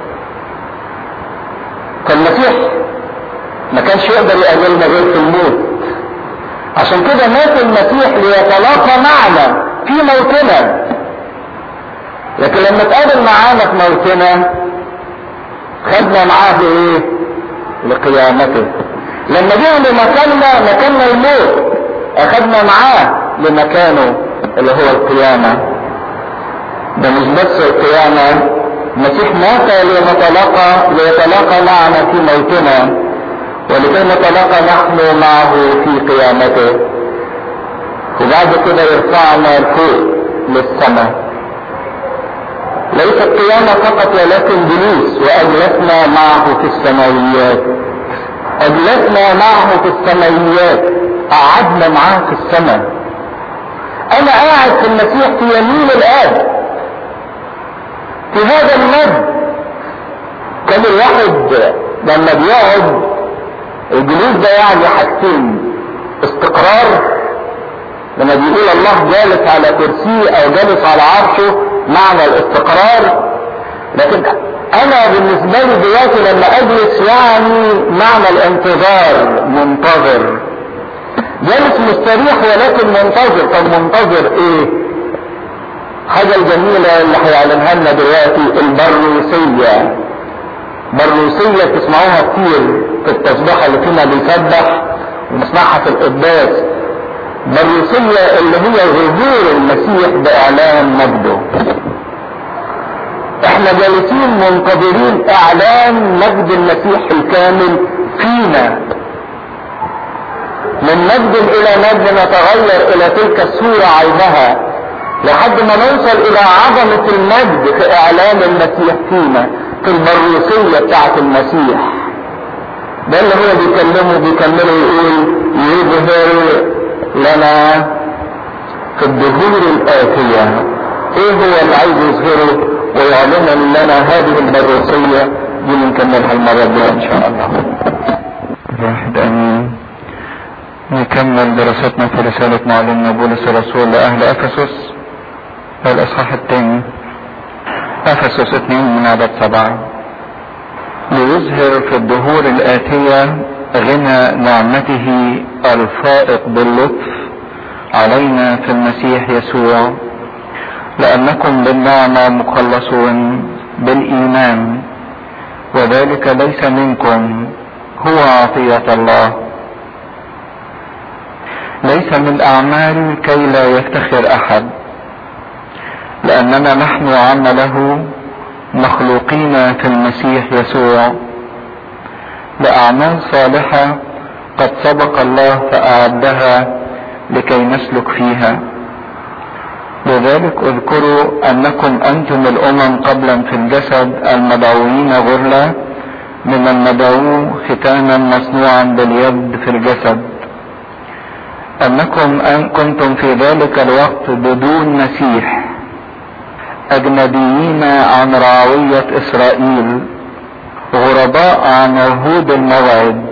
فالمسيح ما كانش يقدر يقابلنا غير في الموت. عشان كده مات المسيح ليتلاقى معنا في موتنا. لكن لما اتقابل معانا في موتنا خدنا معاه ايه؟ لقيامته. لما جه لمكاننا مكاننا الموت اخدنا معاه لمكانه اللي هو القيامة. ده مش بس القيامة، المسيح مات ليتلاقى معنا في موتنا ولكي نتلاقى نحن معه في قيامته. وبعد كده يرفعنا لفوق للسماء. ليس القيامة فقط ولكن جلوس واجلسنا معه في السماويات. اجلسنا معه في السماويات، قعدنا معاه في السماء. انا قاعد في المسيح في يمين الاب في هذا المجد. كان الواحد لما بيقعد الجلوس ده يعني حاجتين: استقرار، لما بيقول الله جالس على كرسيه او جالس على عرشه معنى الاستقرار. لكن انا بالنسبة لي دلوقتي لما اجلس يعني معنى الانتظار، منتظر. جالس مستريح ولكن منتظر. طب منتظر ايه؟ حاجة الجميلة اللي هيعلنها لنا دلوقتي البروسية. بروسية تسمعوها كتير في التسبيحة اللي فينا بيسبح ونسمعها في القداس. بروسية اللي هي ظهور المسيح بإعلان مجده. احنا جالسين منتظرين إعلان مجد المسيح الكامل فينا. من مجد إلى مجد نتغير إلى تلك الصورة عينها لحد ما نوصل إلى عظمة المجد في إعلان المسيح فينا في البروسية بتاعت المسيح. ده اللي هو بيكمله يقول يظهر لنا في الظهور الآتية. ايه هو اللي عايز يظهره ويعلن لنا هذه البروسية دي؟ نكملها المرة الجاية ان شاء الله. واحد امين. نكمل دراستنا في رسالة معلمنا بولس الرسول لأهل أفسس الإصحاح الثاني، أفسس 2 من عدد 7. ليظهر في الدهور الآتية غنى نعمته الفائق باللطف علينا في المسيح يسوع، لأنكم بالنعمة مخلصون بالإيمان، وذلك ليس منكم، هو عطية الله، ليس من أعمال كي لا يفتخر أحد، لأننا نحن عمله مخلوقين في المسيح يسوع لأعمال صالحة قد سبق الله فأعدها لكي نسلك فيها. لذلك اذكروا أنكم أنتم الأمم قبلا في الجسد المدعوين غرلا من المدعو ختانا مصنوعا باليد في الجسد، انكم كنتم في ذلك الوقت بدون مسيح، اجنبيين عن رعوية اسرائيل، غرباء عن عهود الموعد،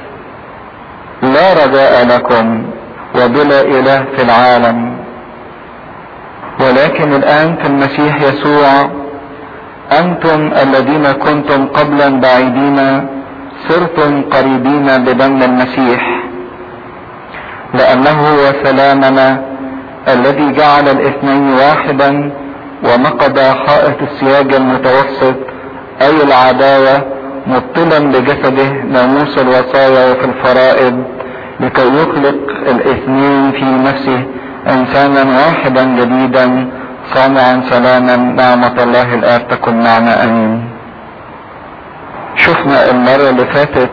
لا رجاء لكم وبلا اله في العالم. ولكن الان في المسيح يسوع انتم الذين كنتم قبلا بعيدين صرتم قريبين بدم المسيح، لانه هو سلامنا الذي جعل الاثنين واحدا ونقض حائط السياج المتوسط اي العداوة، مبطلا بجسده ناموس الوصايا وفي الفرائض، لكي يخلق الاثنين في نفسه انسانا واحدا جديدا صانعا سلاما. نعمة الله الآب تكن معنا امين. شفنا المرة اللي فاتت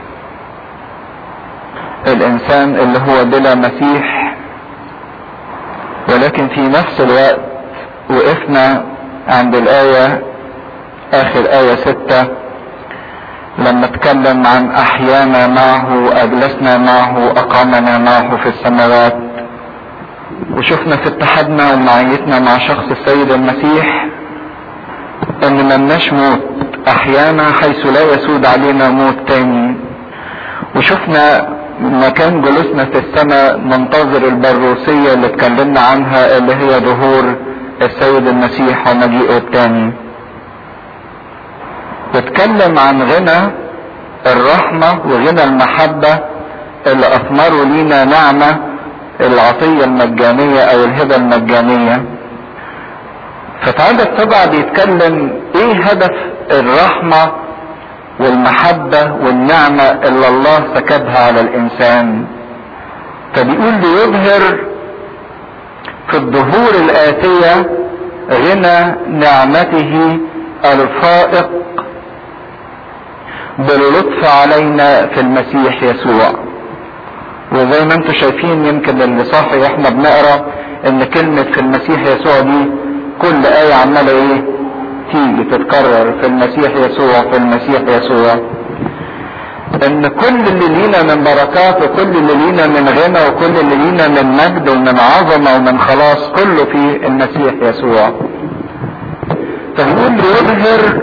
الانسان اللي هو بلا مسيح، ولكن في نفس الوقت وقفنا عند الآية اخر آية 6 لما اتكلم عن احيانا معه، اجلسنا معه، اقامنا معه في السماوات. وشفنا في اتحادنا ومعيتنا مع شخص السيد المسيح ان ملناش موت، احيانا حيث لا يسود علينا موت تاني. وشفنا مكان جلوسنا في السماء ننتظر البروسية اللي اتكلمنا عنها، اللي هي ظهور السيد المسيح ومجيئه التاني. واتكلم عن غنى الرحمة وغنى المحبة اللي اثمروا لينا نعمة العطية المجانية او الهبة المجانية. فتعالى السبعة بيتكلم ايه هدف الرحمة والمحبة والنعمة اللي الله سكبها على الانسان. فبيقول ليظهر في الظهور الآتية غنى نعمته الفائق باللطف علينا في المسيح يسوع. وزي ما انتم شايفين يمكن اللي صاحي واحنا بنقرا ان كلمة في المسيح يسوع دي كل آية عمالة ايه تيجي تتكرر، في المسيح يسوع في المسيح يسوع. ان كل اللي لينا من بركات وكل اللي لينا من غنى وكل اللي لينا من مجد ومن عظمة ومن خلاص كله في المسيح يسوع. فبيقول يظهر،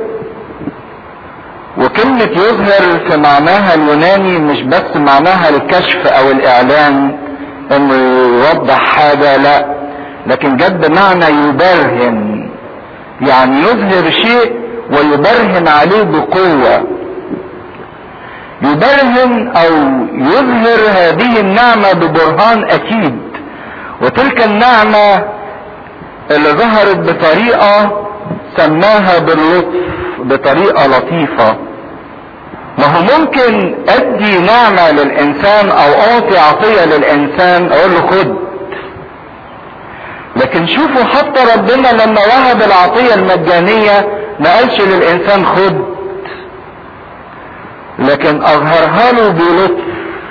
وكلمة يظهر في معناها اليوناني مش بس معناها الكشف او الاعلان انه يوضح حاجة، لا، لكن جد بمعنى يبرهن، يعني يظهر شيء ويبرهن عليه بقوة. يبرهن او يظهر هذه النعمة ببرهان اكيد. وتلك النعمة اللي ظهرت بطريقة سماها باللطف، بطريقة لطيفة. ما هو ممكن ادي نعمة للانسان او اعطي عطية للانسان اقول له خد، لكن شوفوا حتى ربنا لما وهب العطية المجانية ما قالش للانسان خد، لكن اظهرها له بلطف،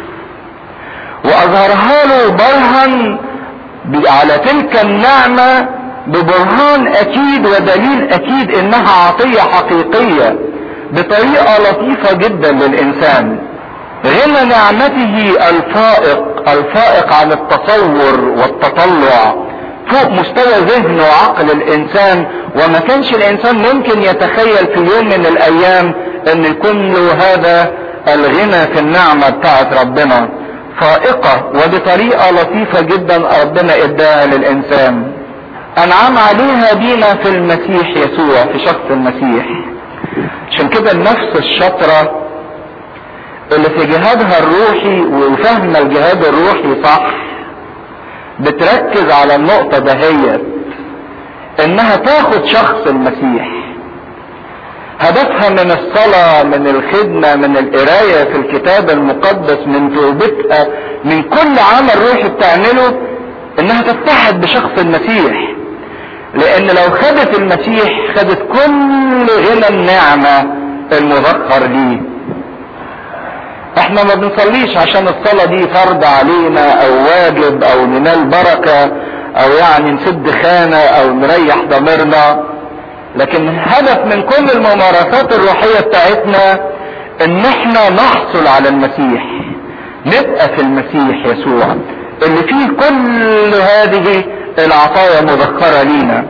واظهرها له برهن على تلك النعمة ببرهان اكيد ودليل اكيد انها عطية حقيقية بطريقة لطيفة جدا للانسان. غنى نعمته الفائق عن التصور والتطلع، فوق مستوى ذهن وعقل الانسان، وما كانش الانسان ممكن يتخيل في يوم من الايام ان يكون له هذا الغنى في النعمة بتاعت ربنا، فائقة وبطريقة لطيفة جدا ربنا اداها للانسان، انعم عليها بينا في المسيح يسوع، في شخص المسيح. عشان كده النفس الشاطرة اللي في جهادها الروحي وفهم الجهاد الروحي صح بتركز على النقطة دهيت، انها تاخد شخص المسيح. هدفها من الصلاة، من الخدمة، من القراية في الكتاب المقدس، من توبتها، من كل عمل روحي بتعمله، انها تتحد بشخص المسيح. لان لو خدت المسيح خدت كل غنى النعمة المذكر ليه. احنا ما بنصليش عشان الصلاة دي فرض علينا او واجب او ننال بركة او يعني نسد خانة او نريح ضميرنا، لكن الهدف من كل الممارسات الروحية بتاعتنا ان احنا نحصل على المسيح، نبقى في المسيح يسوع اللي فيه كل هذه العطايا مذكرة لينا.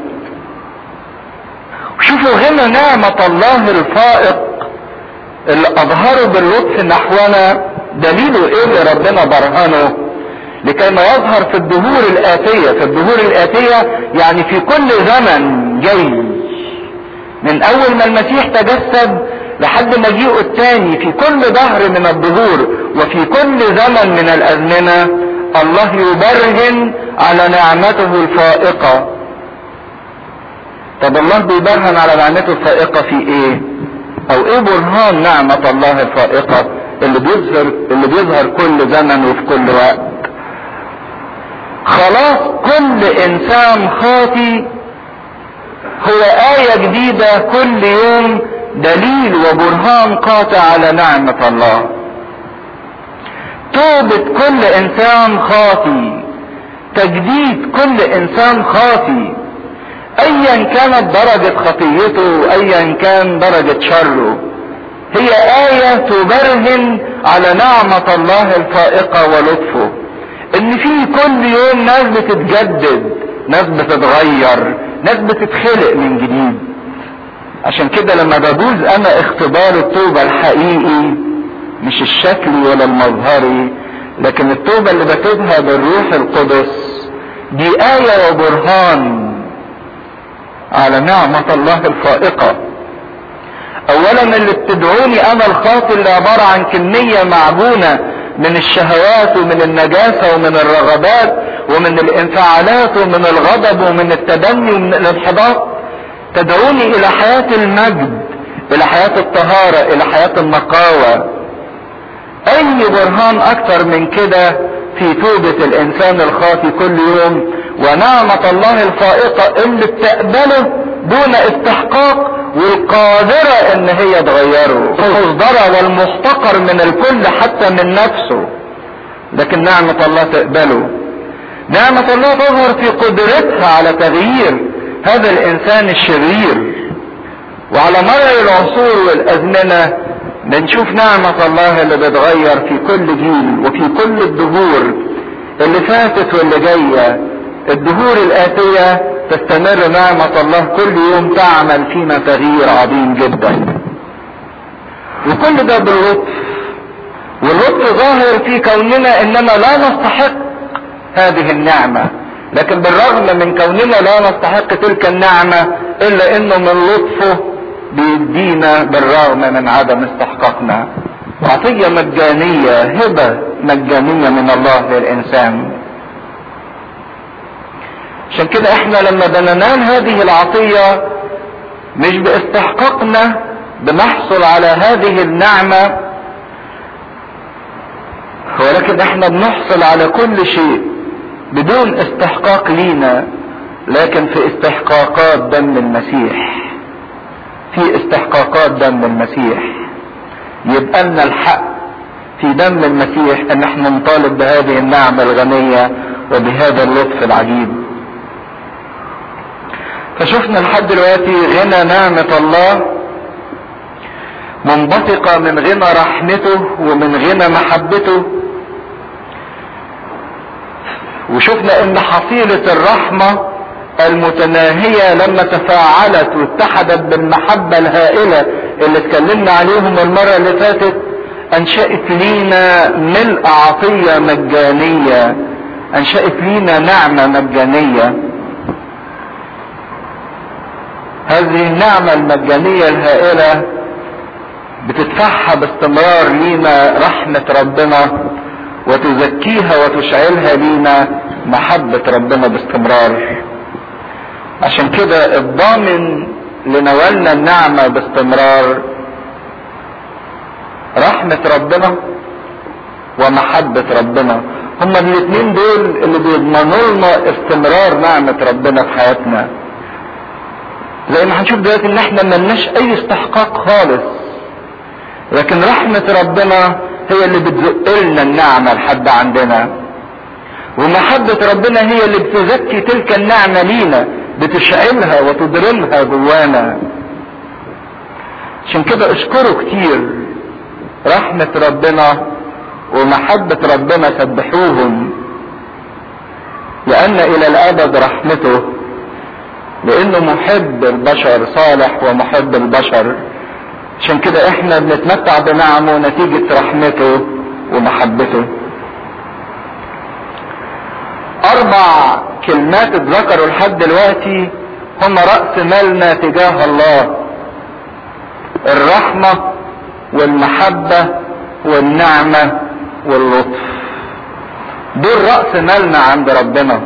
شوفوا غنى نعمة الله الفائق اللي اظهره باللطف نحونا، دليله ايه اللي ربنا برهنه؟ لكي ما يظهر في الدهور الآتية. في الدهور الآتية يعني في كل زمن جاي، من اول ما المسيح تجسد لحد مجيئه الثاني، في كل دهر من الدهور وفي كل زمن من الازمنة الله يبرهن على نعمته الفائقة. طب الله بيبرهن على نعمته الفائقة في ايه؟ او ايه برهان نعمة الله الفائقة اللي بيظهر كل زمن وفي كل وقت؟ خلاص كل انسان خاطي هو آية جديدة كل يوم، دليل وبرهان قاطع على نعمة الله. توبة كل انسان خاطي، تجديد كل انسان خاطي، ايا كانت درجة خطيته، ايا كان درجة شره، هي آية تبرهن على نعمة الله الفائقة ولطفه. ان في كل يوم ناس بتتجدد، ناس بتتغير، ناس بتتخلق من جديد. عشان كده لما بجوز انا اختبار التوبة الحقيقي، مش الشكلي ولا المظهري، لكن التوبة اللي بتوبها بالروح القدس، دي آية وبرهان على نعمة الله الفائقة. اولا اللي بتدعوني انا الخاطئ اللي عبارة عن كمية معجونة من الشهوات ومن النجاسة ومن الرغبات ومن الانفعالات ومن الغضب ومن التدني ومن الانحباط، تدعوني الى حياة المجد، الى حياة الطهارة، الى حياة النقاوة. اي برهان اكتر من كده في توبة الانسان الخاطي كل يوم، ونعمة الله الفائقة اللي بتقبله دون استحقاق والقادرة ان هي تغيره، المصدرة والمحتقر من الكل حتى من نفسه، لكن نعمة الله تقبله. نعمة الله تظهر في قدرتها على تغيير هذا الانسان الشرير. وعلى مر العصور والازمنة بنشوف نعمة الله اللي بتغير في كل جيل وفي كل الدهور اللي فاتت واللي جاية. الدهور الآتية تستمر نعمة الله كل يوم تعمل فينا تغيير عظيم جدا، وكل ده باللطف. واللطف ظاهر في كوننا اننا لا نستحق هذه النعمة، لكن بالرغم من كوننا لا نستحق تلك النعمة الا انه من لطفه بيدينا بالرغم من عدم استحقاقنا. عطية مجانية، هبة مجانية من الله للإنسان. عشان كده احنا لما بننال هذه العطية مش باستحقاقنا بنحصل على هذه النعمة، ولكن احنا بنحصل على كل شيء بدون استحقاق لينا، لكن في استحقاقات دم المسيح، في استحقاقات دم المسيح. يبقى لنا الحق في دم المسيح ان احنا نطالب بهذه النعمة الغنية وبهذا اللطف العجيب. فشفنا لحد دلوقتي غنى نعمة الله منبثقة من غنى رحمته ومن غنى محبته، وشفنا ان حصيلة الرحمة المتناهية لما تفاعلت واتحدت بالمحبة الهائلة اللي اتكلمنا عليهم المرة اللي فاتت، انشأت لينا ملء عطية مجانية، انشأت لينا نعمة مجانية. هذه النعمة المجانية الهائلة بتدفعها باستمرار لينا رحمة ربنا، وتزكيها وتشعلها لينا محبة ربنا باستمرار. عشان كده الضامن لنوالنا النعمة باستمرار رحمة ربنا ومحبة ربنا، هما الاثنين دول اللي بيضمنوا لنا استمرار نعمة ربنا في حياتنا. زي ما هنشوف دلوقتي ان احنا ملناش اي استحقاق خالص، لكن رحمة ربنا هي اللي بتزق لنا النعمة لحد عندنا، ومحبة ربنا هي اللي بتزكي تلك النعمة لينا، بتشعلها وتضرمها جوانا. عشان كده اشكره كتير رحمة ربنا ومحبة ربنا سبحوهم، لأن إلى الأبد رحمته، لأنه محب البشر، صالح ومحب البشر. عشان كده احنا بنتمتع بنعمه نتيجة رحمته ومحبته. 4 كلمات اتذكروا لحد دلوقتي هم رأس مالنا تجاه الله: الرحمة والمحبة والنعمة واللطف. دول رأس مالنا عند ربنا،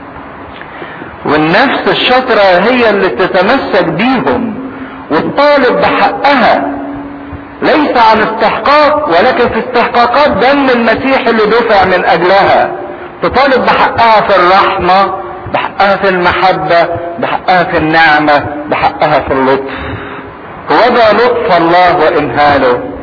والنفس الشاطرة هي اللي تتمسك بيهم وتطالب بحقها، ليس عن استحقاق ولكن في استحقاقات دم المسيح اللي دفع من اجلها. تطالب بحقها في الرحمة، بحقها في المحبة، بحقها في النعمة، بحقها في اللطف. هو ده لطف الله وإمهاله.